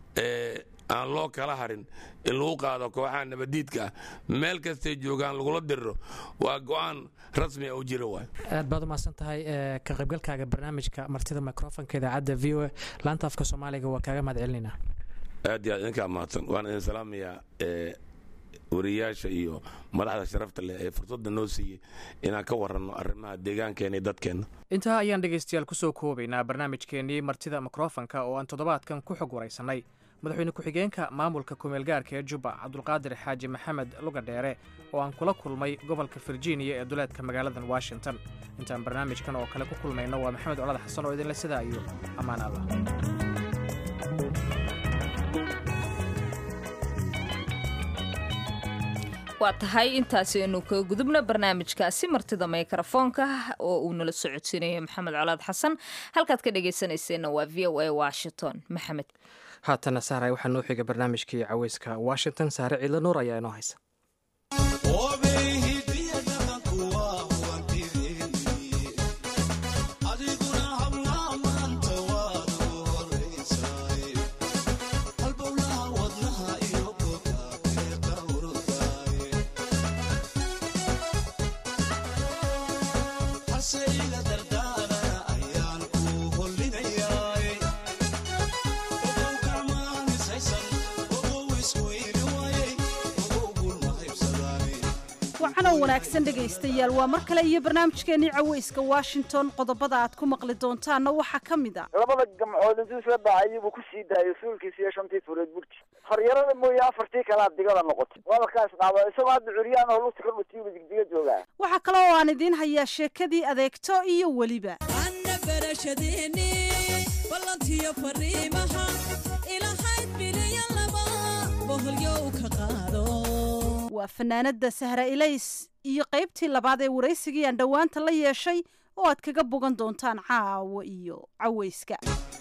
aan loo kala harin in lagu qaado kooxaha nabadiidka ah meel kastay joogaan lagula diriro waa go-aan rasmi ah u jira waay aad baad u mahadsan tahay ka qaybgalkaaga barnaamijka martida microfonka idaacadda v o a laanta afka soomaaliga waa kaaga mahad celinaynaa aad iyo aad idinkaa mahadsan waan idin salaamayaa wariyaasha iyo madaxda sharafta leh ee fursadda noo siiyey inaan ka waranno arrimaha deegaankeena iyo dadkeenna intaa ayaan dhegaystayaal kusoo koobaynaa barnaamijkeennii martida microfonka oo aan toddobaadkan ku xog waraysanay madaxweyne ku-xigeenka maamulka kumeelgaarka ee jubba cabdulqaadir xaaji maxamed lugadheere oo aan kula kulmay gobolka virginia ee duleedka magaaladan washington intaan barnaamijkan oo kale ku kulmayno waa maxamed colad xasan oo idinle sidaa iyo ammaan allah waa tahay intaasi aynu ka gudubna barnaamijkaasi martida mikrofoonka oo uu nala socodsiinaya maxamed colaad xasan halkaad ka dhegaysanayseena waa v o a washington maxamed haatana saaray waxaa noo xiga barnaamijkii caweyska washington saare ciidla nuur ayaa inoo haysa wanaagsan dhegaystayaal waa mar kale iyo barnaamijkeennii caweyska washington qodobada aad ku maqli doontaanna waxaa ka mid a labada gamcood intuu isla dhacay buu ku sii daayay suulkiisa iyo shantii fureed burji horyarada mooye afartii kale aad digada noqotay waaba kaas dhaaba isagoo hadda curyaan oo lugta ka dhutiiba digdiga joogaa waxaa kale oo aan idiin hayaa sheekadii adeegto iyo weliba anna barashadeeni ballantiyo fariimaha ilahayd biliya laba boholyow ka qaado waa fanaanada sahra ilays iyo qaybtii labaad ee waraysigii aan dhowaanta la yeeshay oo aad kaga bogan doontaan caawo iyo caweyska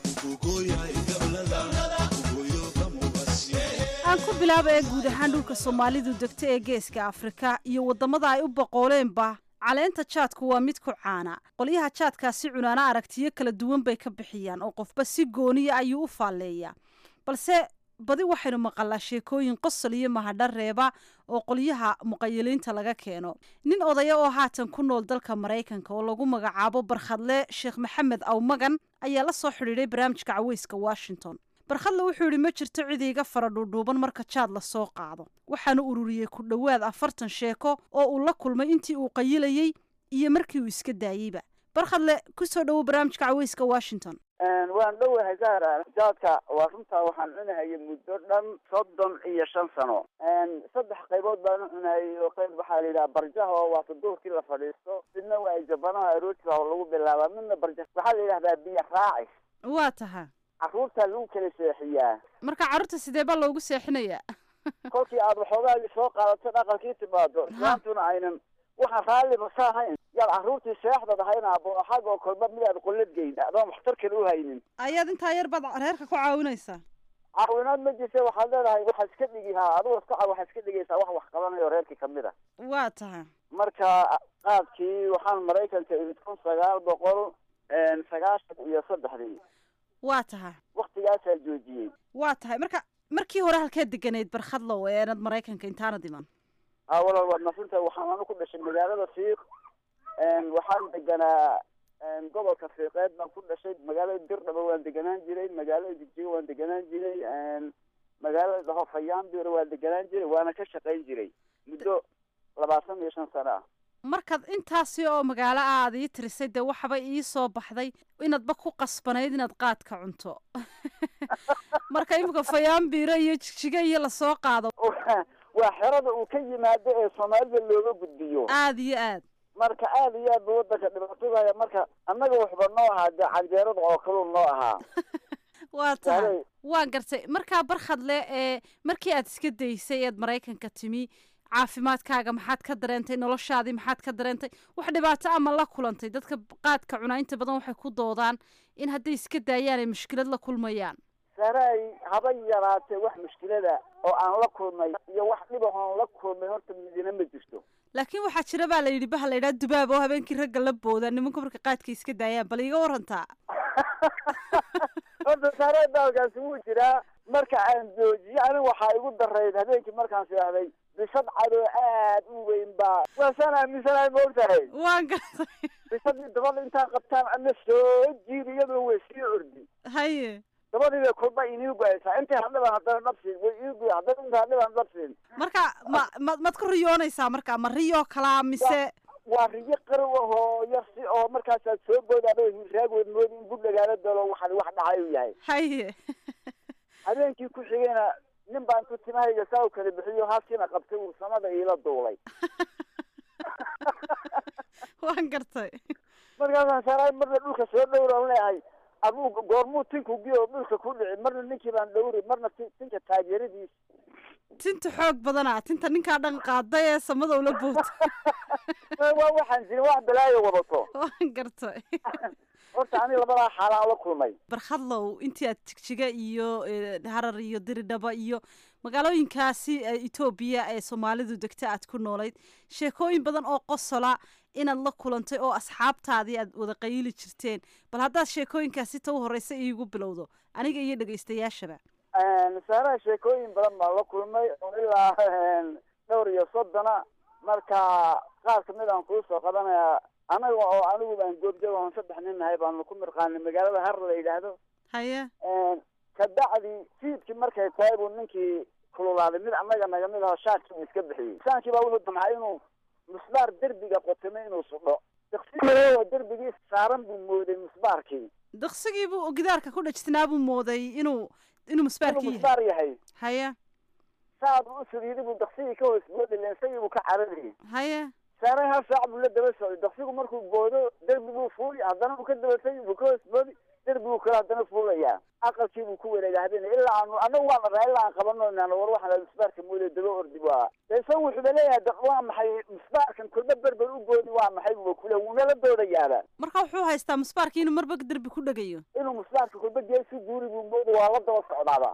aan ku bilaaba ee guud ahaan dhulka soomaalidu degta ee geeska afrika iyo waddamada ay u boqooleenba caleenta jaadku waa mid ku caana qolyaha jaadkaasi cunaana aragtiyo kala duwan bay ka bixiyaan oo qofba si gooniya ayuu u faalleeyaa balse badi waxaynu maqalaa sheekooyin qosol iyo mahadhar reeba oo qolyaha muqayiliinta laga keeno nin odaya oo haatan ku nool dalka maraykanka oo lagu magacaabo barkhadle sheekh maxamed awmagan ayaa la soo xidhiidhay barnaamijka caweyska washington barkhadle wuxuu yidhi ma jirto cid iiga fara dhuudhuuban marka jaad la soo qaado waxaanu ururiyey ku dhowaad afartan sheeko oo uu la kulmay intii uu qayilayey iyo markii uu iska daayeyba barkhadle ku soo dhowow barnaamijka caweyska washington waan dhowahay zahra jaadka waa runtaa waxaan cunahayay muddo dhan soddon iyo shan sano saddex qaybood baan u cunahayay oo qayb waxaa la yidhaha barjaha oo waa duhurkii la fadhiisto midna waa jabanaha aroortiga oo lagu bilaabaa midna barja waxaa la yidhahdaa biyo raacis waa taha carruurtaa lagu kala seexiyaa marka carruurta sidee baa loogu seexinayaa kolkii aad waxoogaa soo qaadato dhaqankii timaado islaantuna aynan waxaan raalliba saahayn yaad carruurtii seexdad ahayna xag oo kolba midaad qollad geyna adoon waxtar kale u haynin ayaad intaa yar baad reerka ku caawinaysaa caawinaad ma jirta waxaad leedahay waxaa iska dhigi haa adigu iska waxaa iska dhigaysaa wax wax qabanayo reerkii kamid a waa tahay marka qaadkii waxaan maraykanka imid kun sagaal boqol sagaashan iyo saddexdii waa tahay waktigaasaa joojiyey waa tahay marka markii hore halkeed deganeyd barkhadlow eenad maraykanka intaana diman a walaal waad masinta waxaan anu ku dhashay magaalada fiiq waxaan deganaa gobolka fiiqeed baan ku dhashay magaalada dirdhaba waan deganaan jiray magaalada jigjiga waan deganaan jiray magaalada dhaho fayaanbir waan deganaan jiray waana ka shaqayn jiray muddo labaatan iyo shan sano ah markaad intaasi oo magaalo aad ii tirisay dee waxaba ii soo baxday inaadba ku qasbanayd inaad qaadka cunto marka imika fayaanbiro iyo jigjiga iyo lasoo qaado waa xerada uu ka yimaado ee soomaalida looga gudbiyo aada iyo aad marka aada iyo aad ba wadanka dhibaatadaya marka annaga waxba noo ahaa dee canjeerada oo kaluu noo ahaa waa tahay waan gartay markaa barkhadle ee markii aad iska daysay eed maraykanka timi caafimaadkaaga maxaad ka dareentay noloshaadii maxaad ka dareentay wax dhibaato ama la kulantay dadka qaadka cunaa inta badan waxay ku doodaan in hadday iska daayaan ay mushkilad la kulmayaan saray haba yaraatee wax mushkilada oo aan la kulmay iyo wax dhibahoon la kulmay horta midina ma jirto laakiin waxaa jira baa la yidhi baha la yidhaha dubaab oo habeenkii ragga la booda nimanka marka qaadka iska daayaan bal iiga warantaa horta saray daalkaasi wuu jiraa marka aan joojiyo aniga waxaa igu darayd habeenkii markaan seexday bisad cadoo aad u weyn baa waasaan aaminsanahay ma og tahay waan gartay bisadii dabada intaan qabtaan ana soo jiidi iyadoo way sii ordi haye dabadii bay kulba inii go-aysaa intay hadhiban haddana dhabsiin way ii goy haddana inta hadhiban dhabsiin marka ma ma maad ku riyoonaysaa marka ma riyo kalaa mise waa riyo qarow ahoo yarsi oo markaasaad soo boodaado raagood moodi in bud lagaala dalo waxaan wax dhacay u yahay haye habeenkii ku xigayna nin baan ku timahayga saa u kala bixiyo halkiina qabtay uu samada iila duulay waan gartay markaasaan saaraay marna dhulka soo dhowran leeyahay aduu goormuu tinku giyo dhulka ku dhici marna ninkii baan dhowri marna tinka taageeradiis tinta xoog badana tinta ninkaa dhan qaaday ee samada ula boota waa waxaan jirin wax balaayo wadato waan gartay horta ani labadaa xaalaan la kulmay barkhadlow intii aad jigjiga iyo harar iyo diridhaba iyo magaalooyinkaasi etoobiya ee soomaalidu degta aad ku noolayd sheekooyin badan oo qosola inaad la kulantay oo asxaabtaadii aad wada qayili jirteen bal haddaad sheekooyinkaasi ta u horeysa iigu bilowdo aniga iyo dhegaystayaashaba saaraha sheekooyin badan baan la kulmay oo ilaa dhowr iyo soddona marka qaar kamid aan kuu soo qabanayaa anaga oo anigu baan goobjoog oon saddex nin nahay baanu ku mirqaanay magaalada har la yidhaahdo haye kabacdi fiidkii markay tahay buu ninkii kululaaday mid annaga naga mid aho shaarkii uu iska bixiyey shaankii baa wuxuu damcay inuu musbaar derbiga qotamay inuu sudho daqsigii derbigii saaran buu mooday musbaarkii daqsigii buu gidaarka ku dhajtinaa buu mooday inuu inuu musbaarkii musbaar yahay haye saad u sugiiday buu daqsigii ka hoos mooday leensagii buu ka cararayay haye saaray hal saac buu la daba socday daqsigu markuu boodo derbi buu fuuli haddana uu ka dabatay buu ka hoos moodi derbi buu kale haddana fuulayaa aqalkii buu ku wareega habeen ilaa aanu anagu waan dharaa ilaa aan qabano naan war waxaan musbaarka mooday daba ordi waa isagu wuxuuba leeyahay waa maxay musbaarkan kulba berber u goodi waa maxay buu kule wuuna la doodayaaba marka wuxuu haystaa musbaarkii inuu marba derbi ku dhegayo inuu musbaarka kulba geesi guuri buu mooda waa la daba socdaaba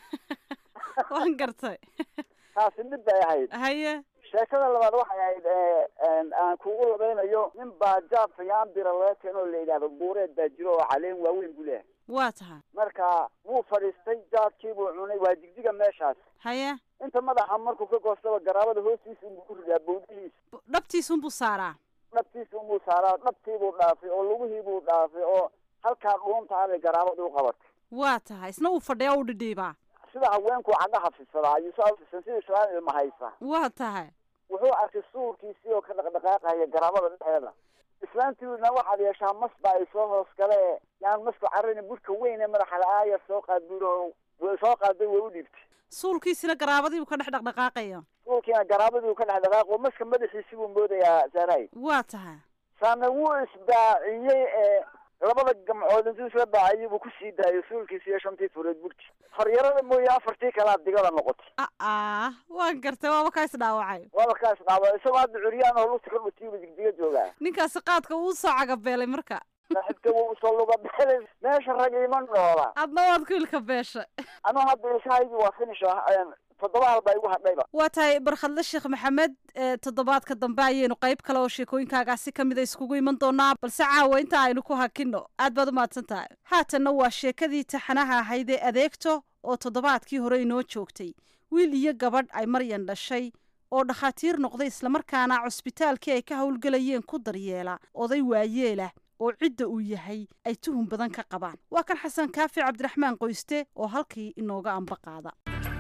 waan gartay taasi mid bay ahayd haye sheekada labaad waxay ahayd aan kugu labaynayo nin baa jaab fayaanbira laga keeno oo la yidhahdo buureed baa jiro oo caleen waaweyn buu leehay waa tahay marka wuu fadhiistay jaadkii buu cunay waa jigjiga meeshaas haye inta madaxa markuu ka goostaba garaabada hoostiisa unbuu ku ridaa bawdihiisa dhabtiisunbuu saaraa dhabtiisa unbuu saaraa dhabtiibuu dhaafay oo lugihiibuu dhaafay oo halkaa dhuunta abay garaabada u qabatay waa tahay isna uu fadhiya u dhidhiibaa sida haweenku caga hafisadaa ayuu soo hafisan sida islaan ilma haysa waa tahay wuxuu arkay suurkiisii oo ka dhaqdhaqaaqaya garaabada dhexeeda islaantiina waxaad yeeshaa mas baa ay soo hoos gale yaan masku carrin burka weyn ee madaxa la-aaya soo qaad buuro way soo qaaday way u dhiibtay suulkiisina garaabadii buu ka dhex dhaqdhaqaaqaya suulkiina garaabadii buu ka dhex dhaqaaqo maska madaxiisi buu moodayaa saaray waa tahay saana wuu isbaaciyey ee labada gamcood intuu isla baacayay buu kusii daayay suulkiisi iyo shantii fureed burti horyarada mooye afartii kalaa digada noqotay aa waan gartay waaba kaa isdhaawacay waaba kaa isdhaawacay isagoo hadda curyaan oo lugta ka dhutiiba jigjiga joogaa ninkaasi qaadka uu soo cagabeelay marka saaxiibka wuu soo luga beelay meesha rag iman dhoola adna waad ku ilka beesha anuu hadda ilkahaygi waa finish toddoba hal baa igu hadhayba waa tahay barkhadle sheekh maxamed toddobaadka dambe ayaynu qayb kale oo sheekooyinkaagaasi ka mida iskugu iman doonaa balse caawa inta aynu ku hakino aad baad u mahadsan tahay haatanna waa sheekadii taxanaha ahayd ee adeegto oo toddobaadkii hore inoo joogtay wiil iyo gabadh ay maryan dhashay oo dhakhaatiir noqday islamarkaana cusbitaalkii ay ka howlgelayeen ku daryeela oday waayeelah oo cidda uu yahay ay tuhun badan ka qabaan waa kan xasan kaafi cabdiraxmaan qoyste oo halkii inooga amba qaada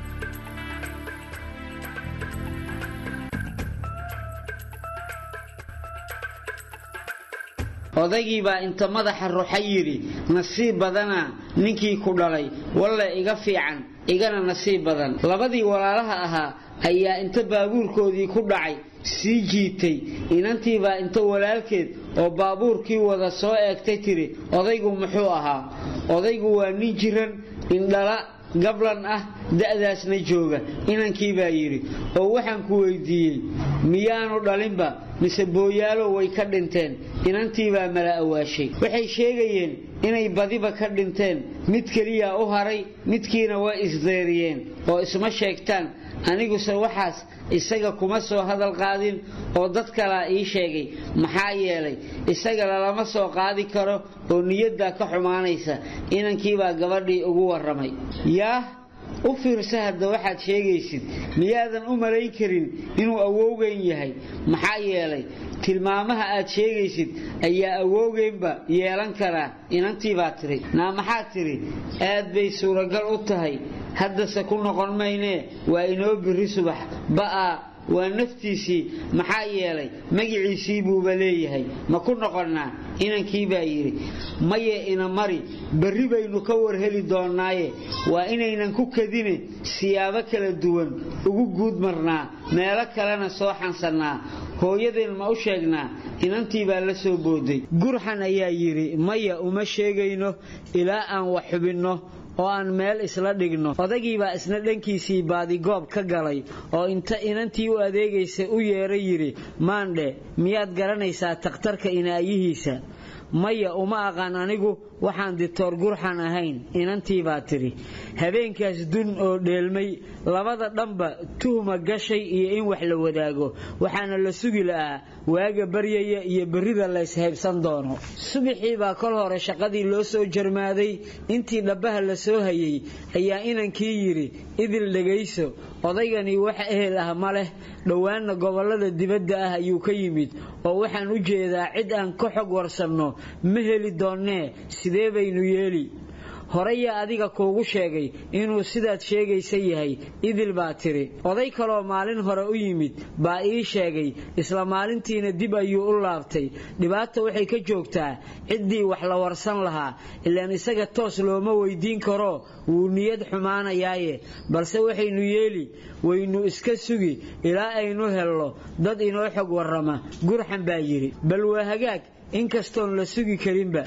odaygii baa inta madaxa ruuxa yidhi nasiib badana ninkii ku dhalay walle iga fiican igana nasiib badan labadii walaalaha ahaa ayaa inta baabuurkoodii ku dhacay sii jiitay inantii baa inta walaalkeed oo baabuurkii wada soo eegtay tiri odaygu muxuu ahaa odaygu waa nin jiran indhala gablan ah da'daasna jooga inankii baa yidhi oo waxaan ku weydiiyey miyaanu dhalinba mise booyaalo way ka dhinteen inantii baa mala awaashay waxay sheegayeen inay badiba ka dhinteen mid keliya u haray midkiina waa isdeeriyeen oo isma sheegtaan aniguse waxaas isaga kuma soo hadal qaadin oo dad kalaa ii sheegay maxaa yeelay isaga lalama soo qaadi karo oo niyaddaa ka xumaanaysa inankii baa gabadhii ugu warramay yaah u fiirsa hadda waxaad sheegaysid miyaadan u malayn karin inuu awowgeyn yahay maxaa yeelay tilmaamaha aad sheegaysid ayaa awowgeynba yeelan karaa inantii baa tiri naa maxaa tiri aad bay suuragal u tahay haddase ku noqon maynee waa inoo birri subax ba'aa waa naftiisii maxaa yeelay magiciisii buuba leeyahay ma ku noqonnaa inankii baa yidhi maye ina mari berri baynu ka warheli doonnaaye waa inaynan ku kadine siyaabo kala duwan ugu guud marnaa meelo kalena soo xansannaa hooyadeen ma u sheegnaa inantii baa la soo booday gurxan ayaa yidhi maya uma sheegayno ilaa aan wax xubinno oo aan meel isla dhigno odaygii baa isna dhankiisii baadigoob ka galay oo inta inantii u adeegaysa u yeeray yidhi maandhe miyaad garanaysaa takhtarka inaayihiisa maya uma aqaan anigu waxaan ditoor gurxan ahayn inantii baa tidhi habeenkaas dun oo dheelmay labada dhanba tuhuma gashay iyo in wax la wadaago waxaana la sugi la'aa waaga baryaya iyo berrida la ishaybsan doono subaxii baa kol hore shaqadii loo soo jarmaaday intii dhabbaha la soo hayay ayaa inankii yidhi idil dhegayso odaygani wax ehel ah ma leh dhowaanna gobollada dibadda ah ayuu ka yimid oo waxaan u jeedaa cid aan ka xog warsanno ma heli doonnee sidee baynu yeeli horeyaa adiga kuugu sheegay inuu sidaad sheegaysa yahay idil baa tiri oday kaloo maalin hore u yimid baa ii sheegay isla maalintiina dib ayuu u laabtay dhibaata waxay ka joogtaa ciddii wax la warsan lahaa ilaan isaga toos looma weydiin karo wuu niyad xumaanayaaye balse waxaynu yeeli waynu iska sugi ilaa aynu helno dad inoo xog warrama gurxan baa yidhi bal waa hagaag inkastoon la sugi karinba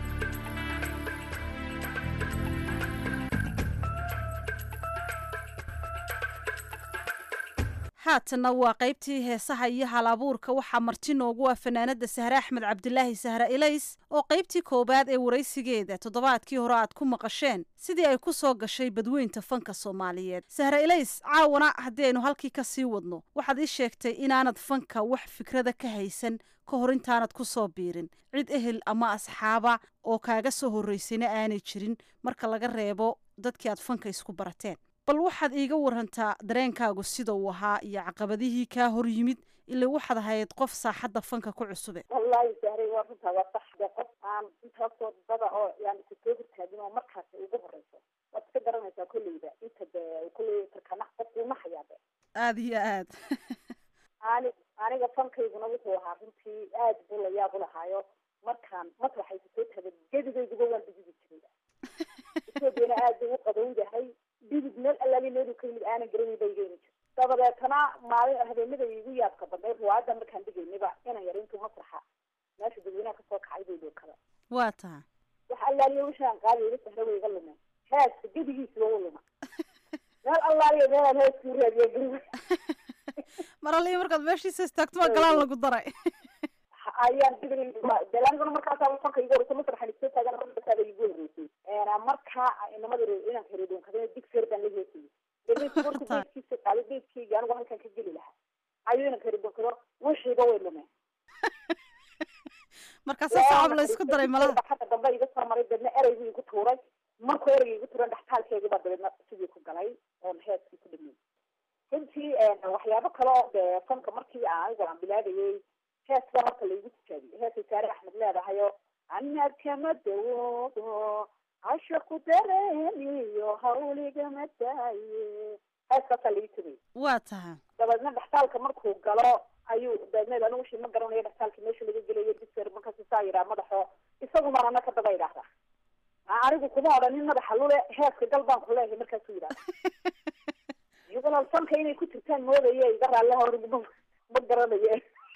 haatanna waa qaybtii heesaha iyo halabuurka waxaa marti noogu ah fanaanada sahre axmed cabdilaahi sahre ilays oo qaybtii koowaad ee waraysigeeda toddobaadkii hore aad ku maqasheen sidii ay ku soo gashay badweynta fanka soomaaliyeed sahre ilays caawana haddii aynu halkii ka sii wadno waxaad ii sheegtay inaanad fanka wax fikrada ka haysan ka hor intaanad ku soo biirin cid ehel ama asxaaba oo kaaga soo horraysayna aanay jirin marka laga reebo dadkii aad fanka isku barateen bal waxaad iiga warantaa dareenkaagu sida uu ahaa iyo caqabadihii kaa hor yimid ilaa waxaad ahayd qof saaxadda fanka ku cusube wallaahi sahray waa runtaa waa sax de qof aan intaasoo dada oo yani isasoo hortaagin oo markaas ugu horeyso waad iska garanaysaa kolleyda inta de kolley tarkanax qof uu naxayaa de aada iyo aad ani aniga fankayguna wuxuu ahaa runtii aad buu la yaab u lahaayo markaan masraxa isasoo taagay gedigayduba waan digigi jiray isoodena aad buu u qabow yahay digid meel allaali meelu ka yimid aanan garanay bay geeni jir dabadeetana maalin habeenada igu yaabka badnay ruwaayadda markaan dhigaynaba inan yar intuu masraxa meesha dadweynaha kasoo kacay bay dhookada waa taha wax allaaliyo wixii aan qaadayba sahre way iga lumeen heeska gedigiisiba u luma meel allaaliyo meelaan heeskuu raadiya guriga mar alliyo markaad meeshiisa istaagto waa galaan lagu daray ayaan dibin dalangana markaas aan fanka igu horreysay masraxa isoo taagan markaas igu horreysay een marka inamada inaan xiriirin kadib digseer baan la heesay dadka markuu dadkiisa qaalay dadkii anigu halkan ka geli lahaa ayuuna xiriirin karo wixiiba way lumeen markaas saacad la isku daray malaha xaqa dambe iga soo maray dadna eraygu igu tuuray markuu eraygu igu tuuray dhaxtaalkeega baa dadna sidii ku galay oo heeskii ku dhimay runtii waxyaabo kale oo fanka markii aan aan bilaabayay heeska marka la igu tijaabiyay heeska saare axmed leedahayo anad kama dawoodo ashaqu dareemiyo hawliga mataaye heeskaasa la ii tumay waa tahay dabeedna dhaxtaalka markuu galo ayuu dabeedna anigu shii ma garanayo dhaxtaalka meesha laga gelayo diser markaas saa yiraa madaxo isagu marana ka daba idhaahda anigu kuma odhanin madaxa lule heeska gal baan ku leeyahay markaasuu yidhahda iyagoo fanka inay ku jirtaan moodaya iga raalle horma ma garanaye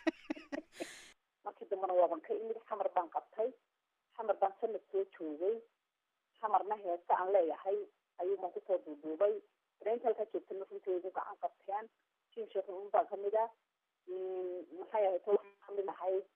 markii dambena waaban ka imid xamar baan qabtay xamar baan sanad soo joogay xamarna heesta aan leeyahay ayuu baan kusoo duuduubay dareenta halkaa joogtana runtii igu gacan qabteen jin sheekh un baan kamid ah maxay ahayd waxaa kamid ahayd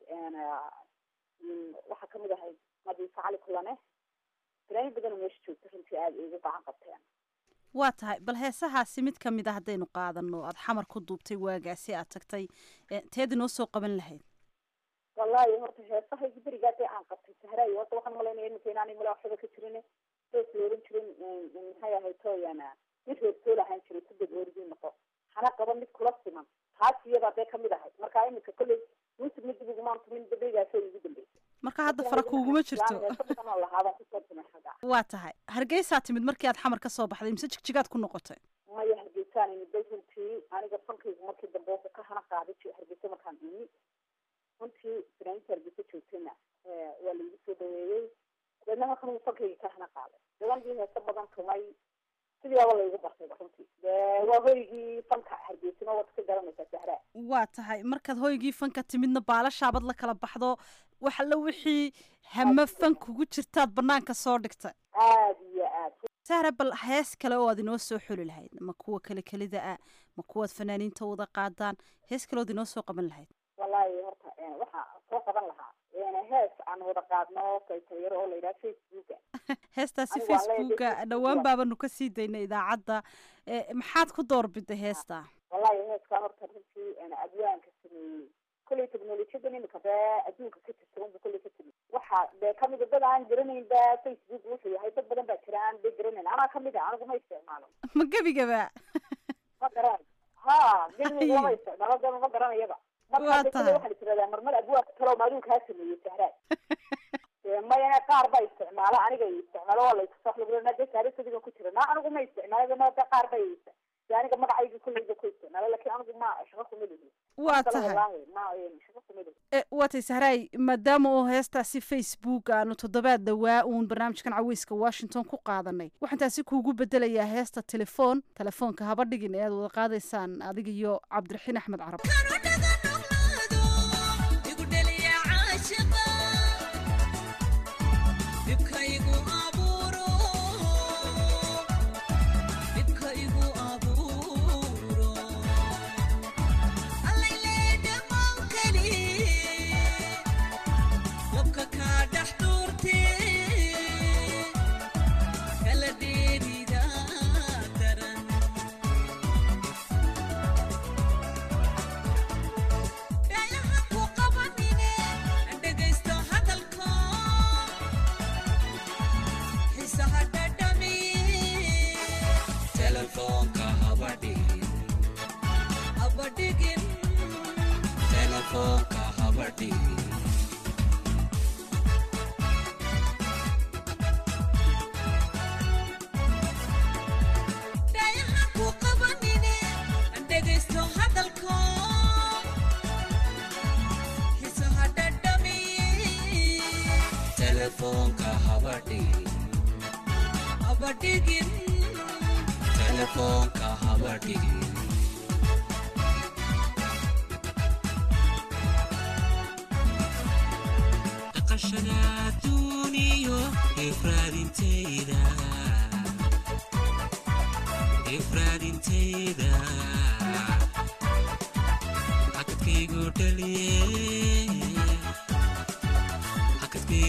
waxaa kamid ahayd madiisa cali kulane dareen badan meesha joogta runtii aada igu gacan qabteen waa tahay bal heesahaasi mid ka mid a haddaynu qaadano aada xamar ku duubtay waagaasi aad tagtay teed inoo soo qaban lahayd wallaahi horta heesahaygi berigaa dee aan qabtay sahraay horta waxaan malaynaya iminka inaanay mala waxba ka jirin soos la oran jirin maxay ahayd tooyana mid reertoo lahaan jiray kudad oorigii noqo hana qaba mid kula siman taas iyadaa dee kamid ahayd marka iminka kolley muusig mid dib igumaan tumin dabeygaasoo igu dambeysay marka hadda fara kuuguma jirto lahaabaan kusoo tumay xaga waa tahay hargeysaa timid markii aad xamar ka soo baxday mise jigjigaad ku noqotay maya hargeysaan imiday runtii aniga fankaygu markii dambe wuxuu ka hana qaaday hargeysa markaan imi runtii banaanka hargeysa joogtayna waa laigu soo dhaweeyey dabeedna markan uu fankaygi ka hana qaaday dabandii heese badan tumay sidii aba laigu bartayba runtii dee waa hoygii fanka hargeysana waad ka garanaysaa sahraa waa tahay markaad hoygii fanka timidna baalashaabad la kala baxdo wax alla wixii hama fan kugu jirtaad banaanka soo dhigtay aada iyo aad sahra bal hees kale oo aad inoo soo xuli lahayd ma kuwa kale kelida ah ma kuwaad fanaaniinta wada qaadaan hees kale ood inoo soo qaban lahayd wallaahi horta waxaa soo qaban lahaa hees aan wada qaadno kaytayaro oo la yidhaha facebooka heestaasi facebooka dhawaan baabanu ka sii daynay idaacadda maxaad ku doorbiday heesta wallaahi heeskaa horta runtii adwaanka sameeyey kolley technolojiyadan imika bee adduunka ka jirta unba kolley ka timi waxa dee kamida dad aan garanayn ba facebook wuxuu yahay dad badan baa jira aan be garanayn anaa kamid a anigu ma isticmaalo ma gebigaba ma garan ha gebiga ma isticmaalo de ma garanayaba markaa kale waxaa tiradaa marmar abwaabka talo maaduu kaa sameeyey sahraad maya qaar baa isticmaala aniga isticmaalo waa laiskusaxlugulana de saarisadga ku jira na anigu ma isticmaalo de qaar bay aniga magacayga kulleyda ku isticmaalo laakiin anigu ma shaqo kuma lihi waa tahay waa tahay sahraay maadaama oo heestaasi facebook aanu toddobaad dhawaa uun barnaamijkan caweyska washington ku qaadanay waxaan taasi kuugu bedelayaa heesta telefoon telefoonka haba dhigin ee aad wada qaadaysaan adiga iyo cabdiraxiin axmed carab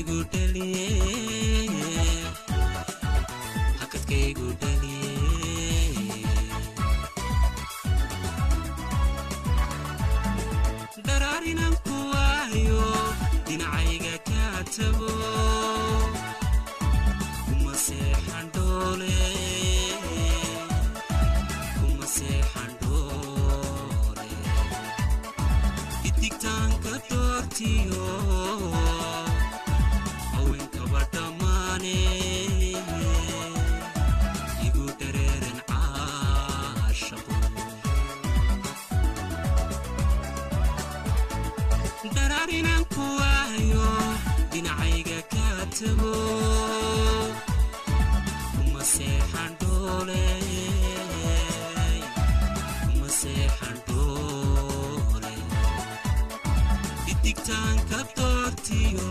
hakadkaygu dhaliye hakadkaygu dhaliye daraarinan ku waayo dhinacayga ka tago kuma seexan dhoole kuma seexan dhoole idigtaanka doortiyo haweenkaba dhammaane igu dareeran caashaqo daraarinan ku waayo dhinacayga ka tago kuma seexan dhoole kuma seexan dhoole idigtaanka doortiyo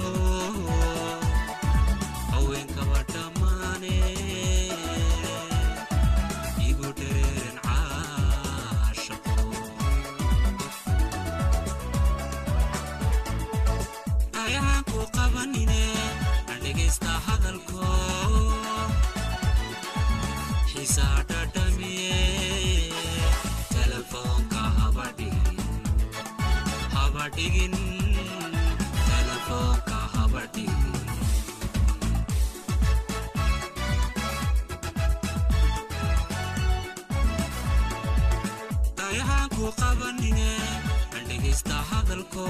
haweenkaba dhammaane igu dareeran caashaqo ayahaan ku qabanine aan dhegaysta hadalko xiisaa dhadhamiye telefoonka haba dhigin haba dhigin telefoonka haba dhigin ayahaan ku qabanine aan dhegaysta hadalko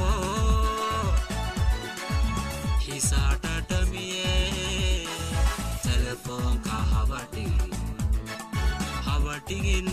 xiisaa dhadhamiye telefoonka haba dhigin haba dhigin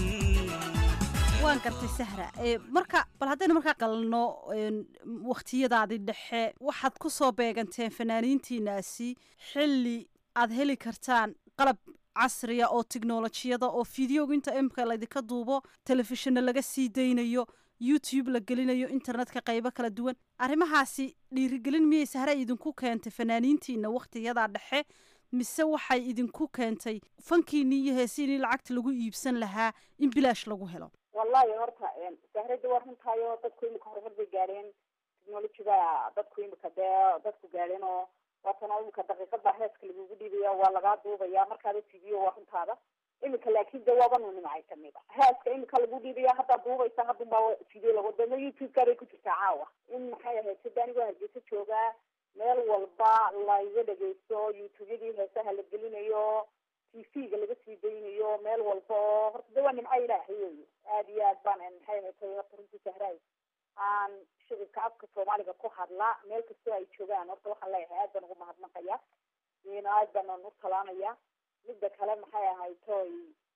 waan gartay sahra marka bal haddaynu markaa qalno wakhtiyadaadii dhexe waxaad ku soo beeganteen fanaaniintiinaasi xilli aad heli kartaan qalab casriya oo tiknolojiyada oo fideoga inta imka laydinka duubo telefishinna laga sii daynayo youtube la gelinayo internetka qaybo kala duwan arrimahaasi dhiirigelin miyay sahra idinku keentay fanaaniintiina wakhtiyadaa dhexe mise waxay idinku keentay fankiinii iyo heesiinii lacagta lagu iibsan lahaa in bilaash lagu helo wallahi horta sahrada waa runtaayo dadku imika horumar bay gaadheen technologyda dadku imika dee dadku gaadheen oo waatana imika daqiiqada heeska lagugu dhiibaya waa lagaa duubaya markaada video waa runtaada imika laakiin de waaba nunimacay kamid a heeska imika lagu dhiibaya haddaa duubaysa hadunbaa video lagu dama youtube-ka bay ku jirtaa caawa in maxay ahayd sida anigoo hargeysa joogaa meel walba laiga dhegeysto youtube-yadii heesaha la gelinayo t v-ga laga sii daynayo meel walba oo horta de waa nimco ilaahay wey aada iyo aad baan maxay ahayd horta runtii sahraay aan shicibka afka soomaaliga ku hadla meel kastoo ay joogaan horta waxaan leeyahay aad baan ugu mahadnaqaya ina aad baan u salaamaya midda kale maxay ahayd toy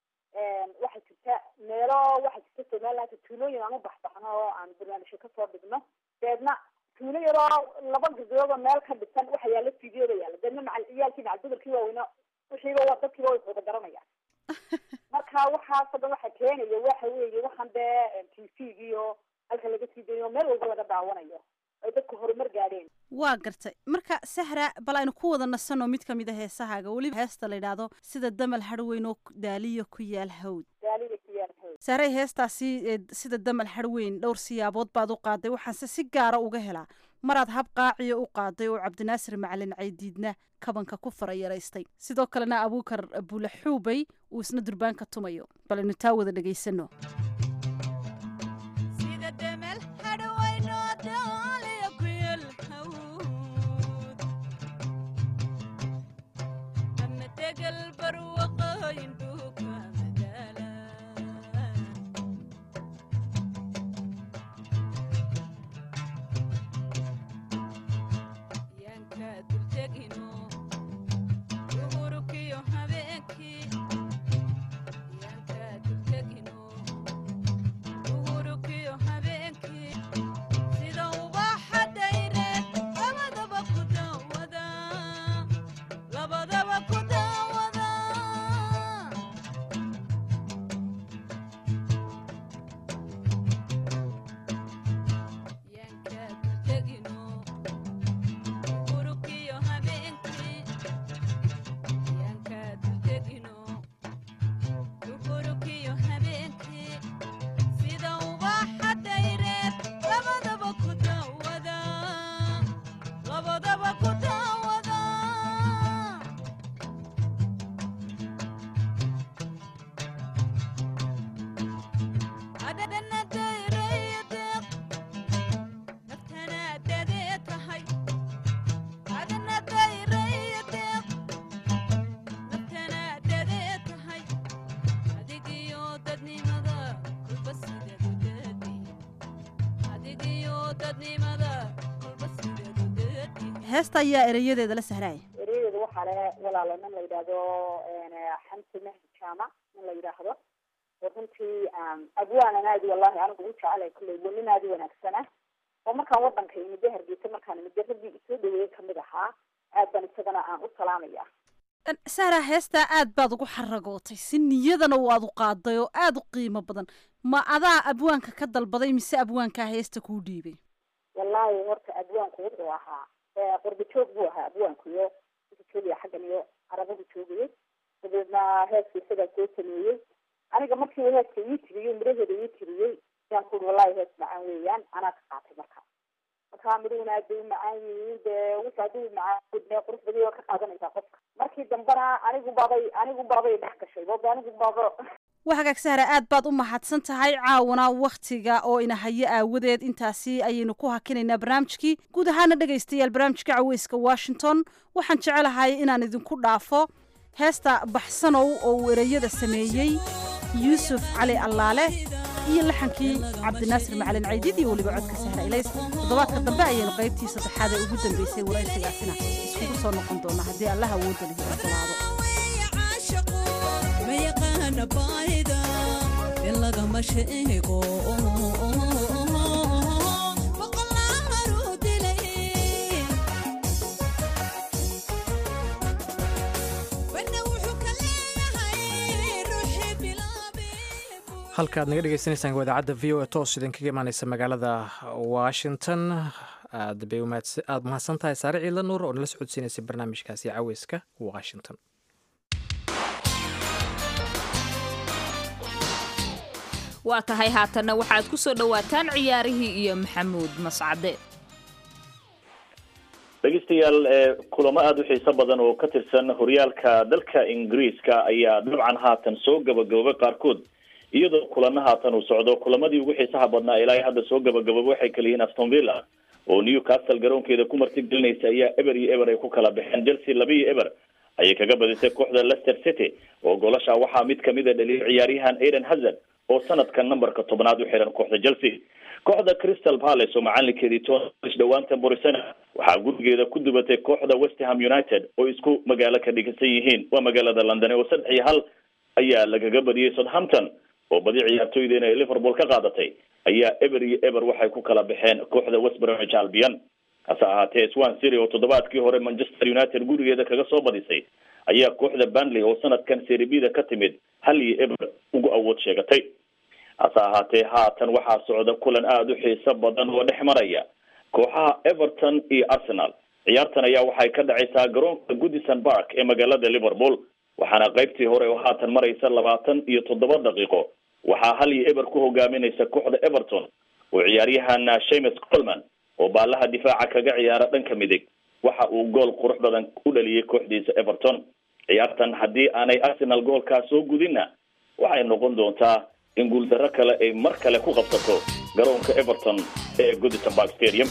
waxaa jirta meelo waxaa jirta somaliland tuulooyin aan u baxbaxno oo aan barnaamijyo kasoo dhigno deedna tuulo yaroo laba gabdhood oo meel ka dhisan waxa yaala videoda yaala deedna macal ciyaalkii macal dumarkii waaweyna wixiiba waa dadkiiba way wada garanayaan marka waxaas dhan waxa keenaya waxa weeye waxaan dee t v-giyo halka laga sii dayo meel walba laga daawanayo ay dadku horumar gaadheen waa gartay marka sahra bal aynu ku wada nasanoo mid kamid a heesahaaga weliba heesta la yidhaahdo sida damal harweyn oo daaliya ku yaal hawd daaliya ku yaal hawd sahray heestaasi sida damal harweyn dhowr siyaabood baad u qaaday waxaanse si gaara uga helaa maraad hab qaaciya u qaaday oo cabdinaasir macalin caydiidna kabanka ku farayaraystay sidoo kalena abuukar buulaxuubay uu isna durbaanka tumayo bal aynu taa wada dhegaysano labadaba ku daawada heesta ayaa erayadeeda la sahraya erayadeeda waxaa le walaalo nin la yidhaahdo xamsi mahdi jaamac nin la yidhaahdo oo runtii abwaanan aadi wallahi anigu u jecelay kulley waa nin aadi wanaagsana oo markaan wadanka imide hargeysa markaan imide raggii isoo dhaweeyey kamid ahaa aad baan isagana aan u salaamaya sahra heestaa aad baad ugu xaragootay si niyadana waad u qaaday oo aad u qiimo badan ma adaa abwaanka ka dalbaday mise abwaankaa heesta kuu dhiibay wallahi horta abwaanku wuxuu ahaa qurba joog buu ahaa abwaanku iyo wuxuu joogaya xaggan iyo carabadu joogayay dabeedna heeska isagaa soo sameeyey aniga markii heeska ii tiriyey miraheeda ii tiriyey yaan ku uri wallahi hees macaan weeyaan anaa ka qaatay marka markaa midhuna aad bay u macaan yihiin dee wuxuu hadduu macaan gudnee qurux badiy waa ka qaadanaysaa qofka markii dambena anigu baabay anigu baabay dhex gashay booba anigu baaba waa hagaag sahra aad baad u mahadsan tahay caawana wakhtiga oo ina hayo aawadeed intaasi ayaynu ku hakinaynaa barnaamijkii guud ahaana dhegaystayaal barnaamijka caweyska washington waxaan jecelahay inaan idinku dhaafo heesta baxsanow oo uu ereyada sameeyey yuusuf cali allaale iyo laxankii cabdinaasir macalin caydiid iyo weliba codka sahra ilays toddobaadka dambe ayaynu qaybtii saddexaad ee ugu dambeysay waraysigaasina iskugu soo noqon doona haddii allaha awoodda lihi ogolaado halka aad naga dhegeysanaysaan wadaacadda v o a toos idinkaga imaaneysa magaalada washington aad bay aada mahadsan tahay saare ciidla nuur oo nala socodsiinaysay barnaamijkaasi caweyska washington waa tahay haatanna waxaad ku soo dhowaataan ciyaarihii iyo maxamuud mascade dhegeystayaal kulamo aada u xiiso badan oo ka tirsan horyaalka dalka ingiriiska ayaa dabcan haatan soo gabagaboobay qaarkood iyadoo kulana haatan uu socdo kulamadii ugu xiisaha badnaa ilaa hadda soo gabagabooba waxay kala yihiin aston villa oo newcastle garoonkeeda ku martigelinaysa ayaa eber iyo eber ay ku kala baxeen chelsea laba iyo eber ayay kaga badisay kooxda leicester city oo goolasha waxaa mid kamid a dhaliyay ciyaaryahan aiden hazard oo sanadkan numberka tobnaad u xiran kooxda chelsea kooxda crystal palace oo macalinkeedii tonish dhawaanta borisana waxaa gurigeeda ku dubatay kooxda west ham united oo isku magaalo ka dhigisan yihiin waa magaalada london oo saddex iyo hal ayaa lagaga badiyey southampton oo badi ciyaartooydeena ay liverpool ka qaadatay ayaa eber iyo eber waxay ku kala baxeen kooxda west bromwich albion hase ahaatee swan city oo toddobaadkii hore manchester united gurigeeda kaga soo badisay ayaa kooxda Burnley oo sanadkan Serie B ka timid hal iyo eber ugu awood sheegatay hase ahaatee haatan waxaa socda kulan aada u xiiso badan oo dhex maraya kooxaha Everton iyo Arsenal ciyaartan ayaa waxay ka dhacaysaa garoonka Goodison Park ee magaalada Liverpool waxaana qaybtii hore oo haatan maraysa labaatan iyo toddoba daqiiqo waxaa hal iyo eber ku hogaaminaysa kooxda Everton oo ciyaaryahan Seamus Coleman oo baalaha difaaca kaga ciyaara dhanka midig waxa uu gool qurux badan u dhaliyay kooxdiisa Everton ciyaartan haddii aanay Arsenal goolkaas soo gudina waxay noqon doontaa in guuldarro kale ay mar kale ku qabsato garoonka Everton ee Goodison Park Stadium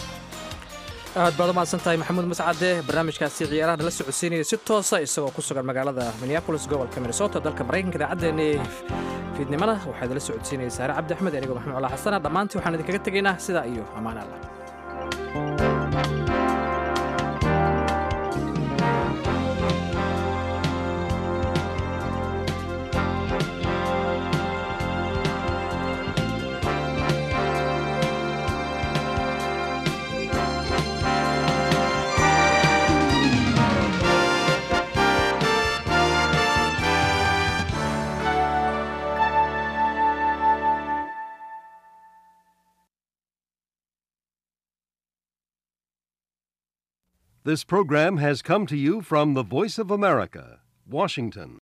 aad baad u mahadsan tahay maxamuud mascade barnaamijkaasi ciyaaraha la socodsiinaya si toosa isagoo ku sugan magaalada Minneapolis gobolka Minnesota dalka Mareykanka idaacaddeena fiidnimada waxaad la socodsiinaysaa Saare Cabdi Axmed aniga Maxamed Cali Xasan dhamaantii waxaan idinkaga tegaynaa sidaa iyo amaan Allah This program has come to you from the Voice of America, Washington.